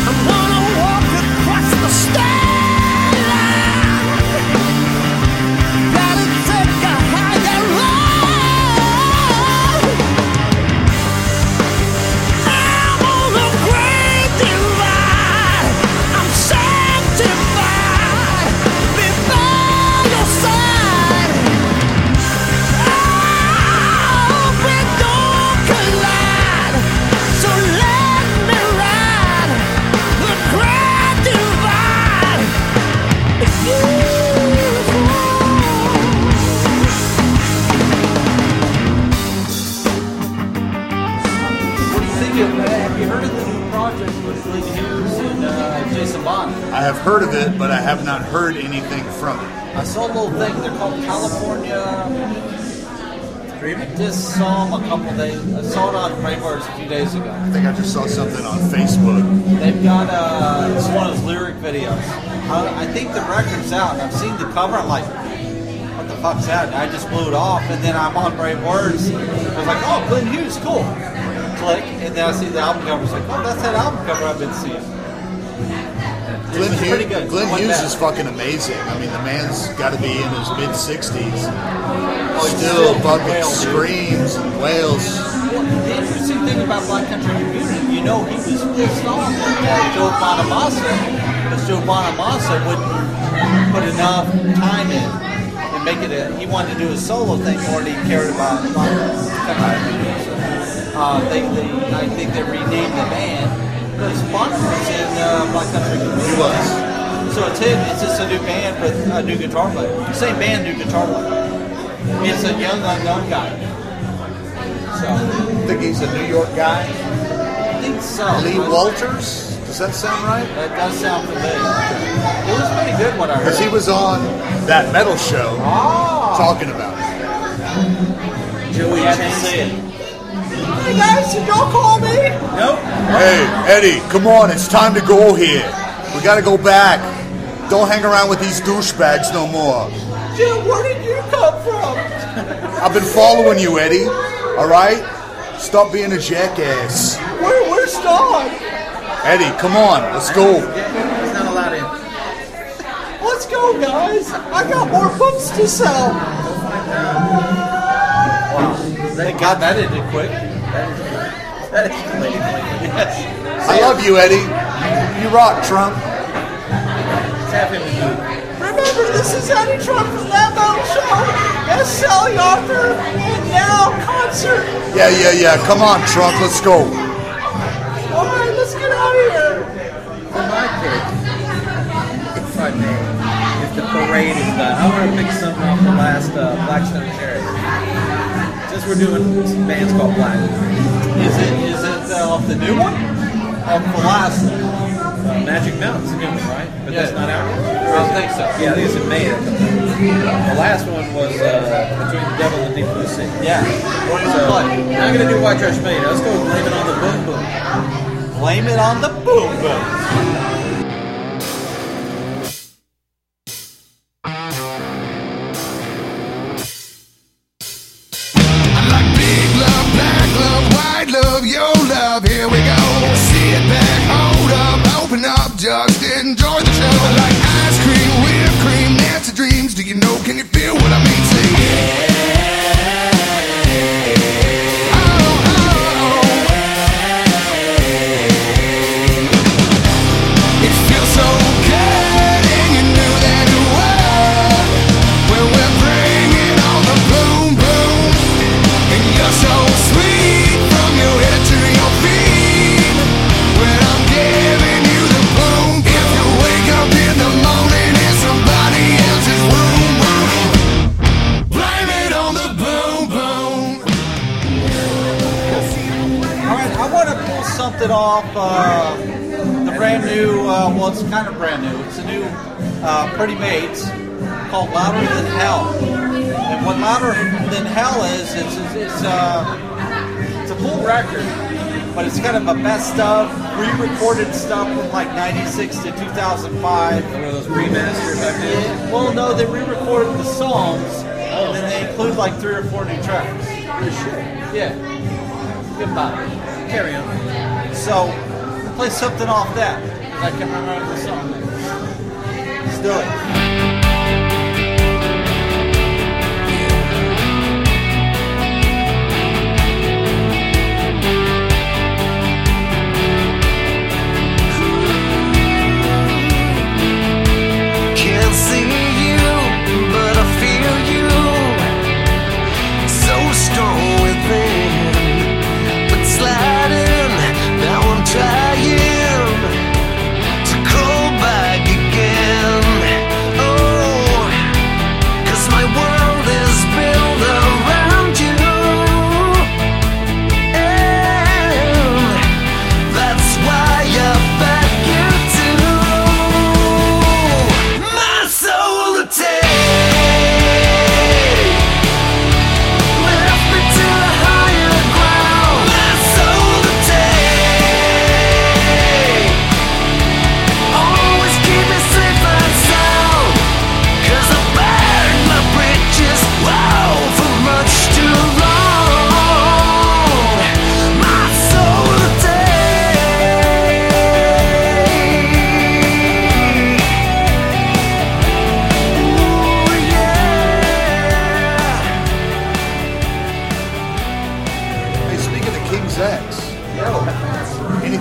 of the new project with Glenn Hughes and uh, Jason Bonham? I have heard of it, but I have not heard anything from it. I saw a little thing. They're called California. I just saw them a couple days. I saw it on Bravehearts a few days ago. I think I just saw something on Facebook. They've got uh, it's one of those lyric videos. I, I think the record's out, and I've seen the cover. I'm like, what the fuck's that? And I just blew it off, and then I'm on Brave Words. I was like, oh, Glenn Hughes, cool. Click, and then I see the album cover. I was like, oh, that's that album cover I've been seeing. Glenn, It's Hughes, pretty good. Glenn Wasn't Hughes bad. is fucking amazing. I mean, the man's got to be in his mid sixties. Oh, he's Still still fucking Wales, dude. screams and wails. Well, the interesting thing about Black Country Community, you know, he was pissed off at Joe Bonamassa because Joe Bonamassa wouldn't put enough time in and make it a. He wanted to do a solo thing more than he cared about Black Country Community. So, uh, they, they, I think they renamed the band because Bonham was in uh, Black Country Community. He was. So it's him. It's just a new band with a new guitar player. Same band, new guitar player. It's a young unknown guy. So I think he's a New York guy. I think so. Lee Walters? Does that sound right? That does sound familiar. It was pretty good what I heard. Because he was on that metal show Ah. talking about it. Joey had to Chang. see it. Hey guys, did y'all call me? Nope. Hey, Eddie, come on, it's time to go here. We gotta go back. Don't hang around with these douchebags no more. Jim, where did you come from? I've been following you, Eddie. All right? Stop being a jackass. Where, where's Don? Eddie, come on, let's go. He's not allowed in. Let's go, guys. I got more books to sell. Wow. Thank God that ended quick. That is lady. Yes. I love you, Eddie. You rock, Trump. Let's have him move. Remember, this is Eddie Trump from That Metal Show, best-selling author, and now concert. Yeah, yeah, yeah. Come on, Trump, let's go. All right, let's get out of here. For my kid, if I may, if the parade is done, I want to pick something off the last uh, Blackstone Cherry. Since we're doing some bands called Black. Is it is it uh, off the new one? Off the last one? Uh, Magic Mountain's a new one, right? But Yeah. that's not out yet. I don't think so. Yeah, I think it's in May that comes out. The last one was uh, Between the Devil and Deep Blue Sea. Yeah. What do you So, play? now I'm going to do White Trash Millionaire. Let's go Blame It on the Boom Boom. Blame it on the boom boom. Like big love, black love, white love, your love, here we go. Sit back, hold up, open up, just enjoy the show. Like ice cream, whipped cream, nasty dreams. Do you know, can you feel what I mean? Say yeah. Oh, oh, oh. It feels so good, and you knew that it was. When we're bringing on the boom boom. And you're so sweet from your head to your feet. When I'm giving you the boom, if you wake up in the morning in somebody else's room, blame it on the boom boom. All right, I want to pull something off uh, the brand new. Uh, well, it's kind of brand new. It's a new uh, Pretty Maids called Louder Than Hell. And what Louder Than Hell is, it's it's it's, uh, it's a full record, but it's kind of a best of re-recorded stuff from like ninety-six to two thousand five. One of those remastered back then. Yeah, well, no, they re-recorded the songs, and then they include like three or four new tracks. Good shit. Yeah. Goodbye. Carry on. So, we'll play something off that. 'Cause I can't remember the song. Let's do it. Can't see you, but I feel you. So strong within, but sliding. Now I'm trying to crawl back again. Oh,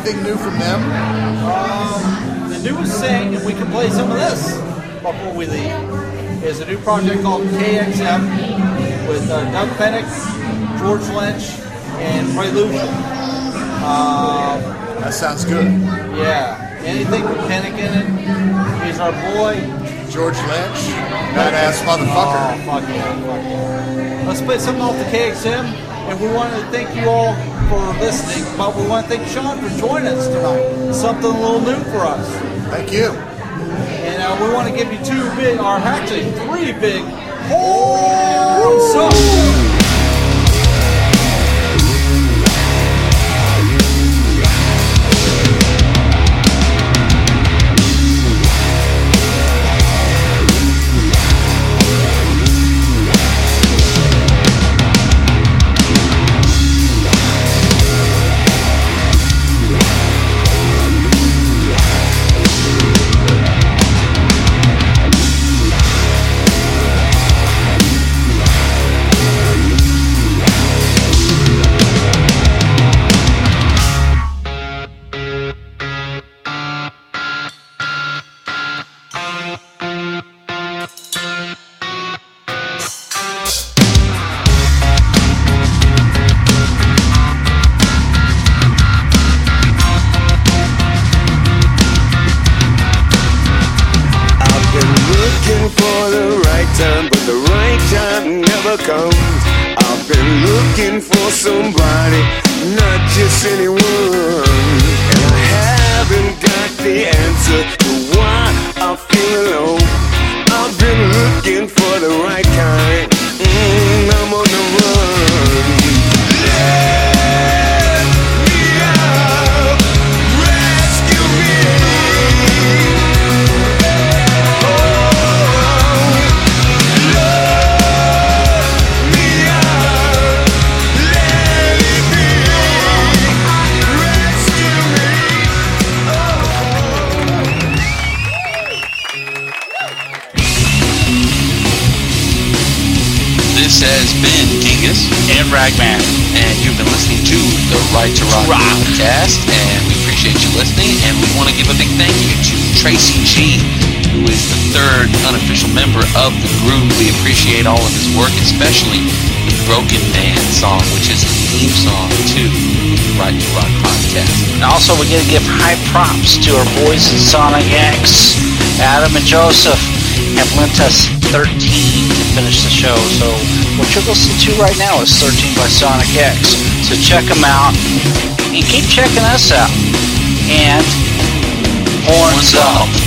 Anything new from them? Um, the newest thing, and we can play some of this before we leave, is a new project called K X M with uh, Doug Pennick, George Lynch, and Prelusion. Uh, that sounds good. Yeah, anything with Pennick in it. He's our boy. George Lynch, badass motherfucker. Oh, fuck yeah, fuck yeah. Let's play something off the K X M, and we want to thank you all for listening, but we want to thank Sean for joining us tonight. Something a little new for us. Thank you. And uh, we want to give you two big, or actually three big horn songs. This has been Dingus and Ragman, and you've been listening to the Right to Rock podcast, and we appreciate you listening, and we want to give a big thank you to Tracy G, who is the third unofficial member of the group. We appreciate all of his work, especially the Broken Man song, which is the theme song to the Right to Rock podcast. And also, we're going to give high props to our boys in Sonic X. Adam and Joseph have lent us thirteen to finish the show. So what you're listening to right now is thirteen by Sonic X. So check them out and keep checking us out. And horns up.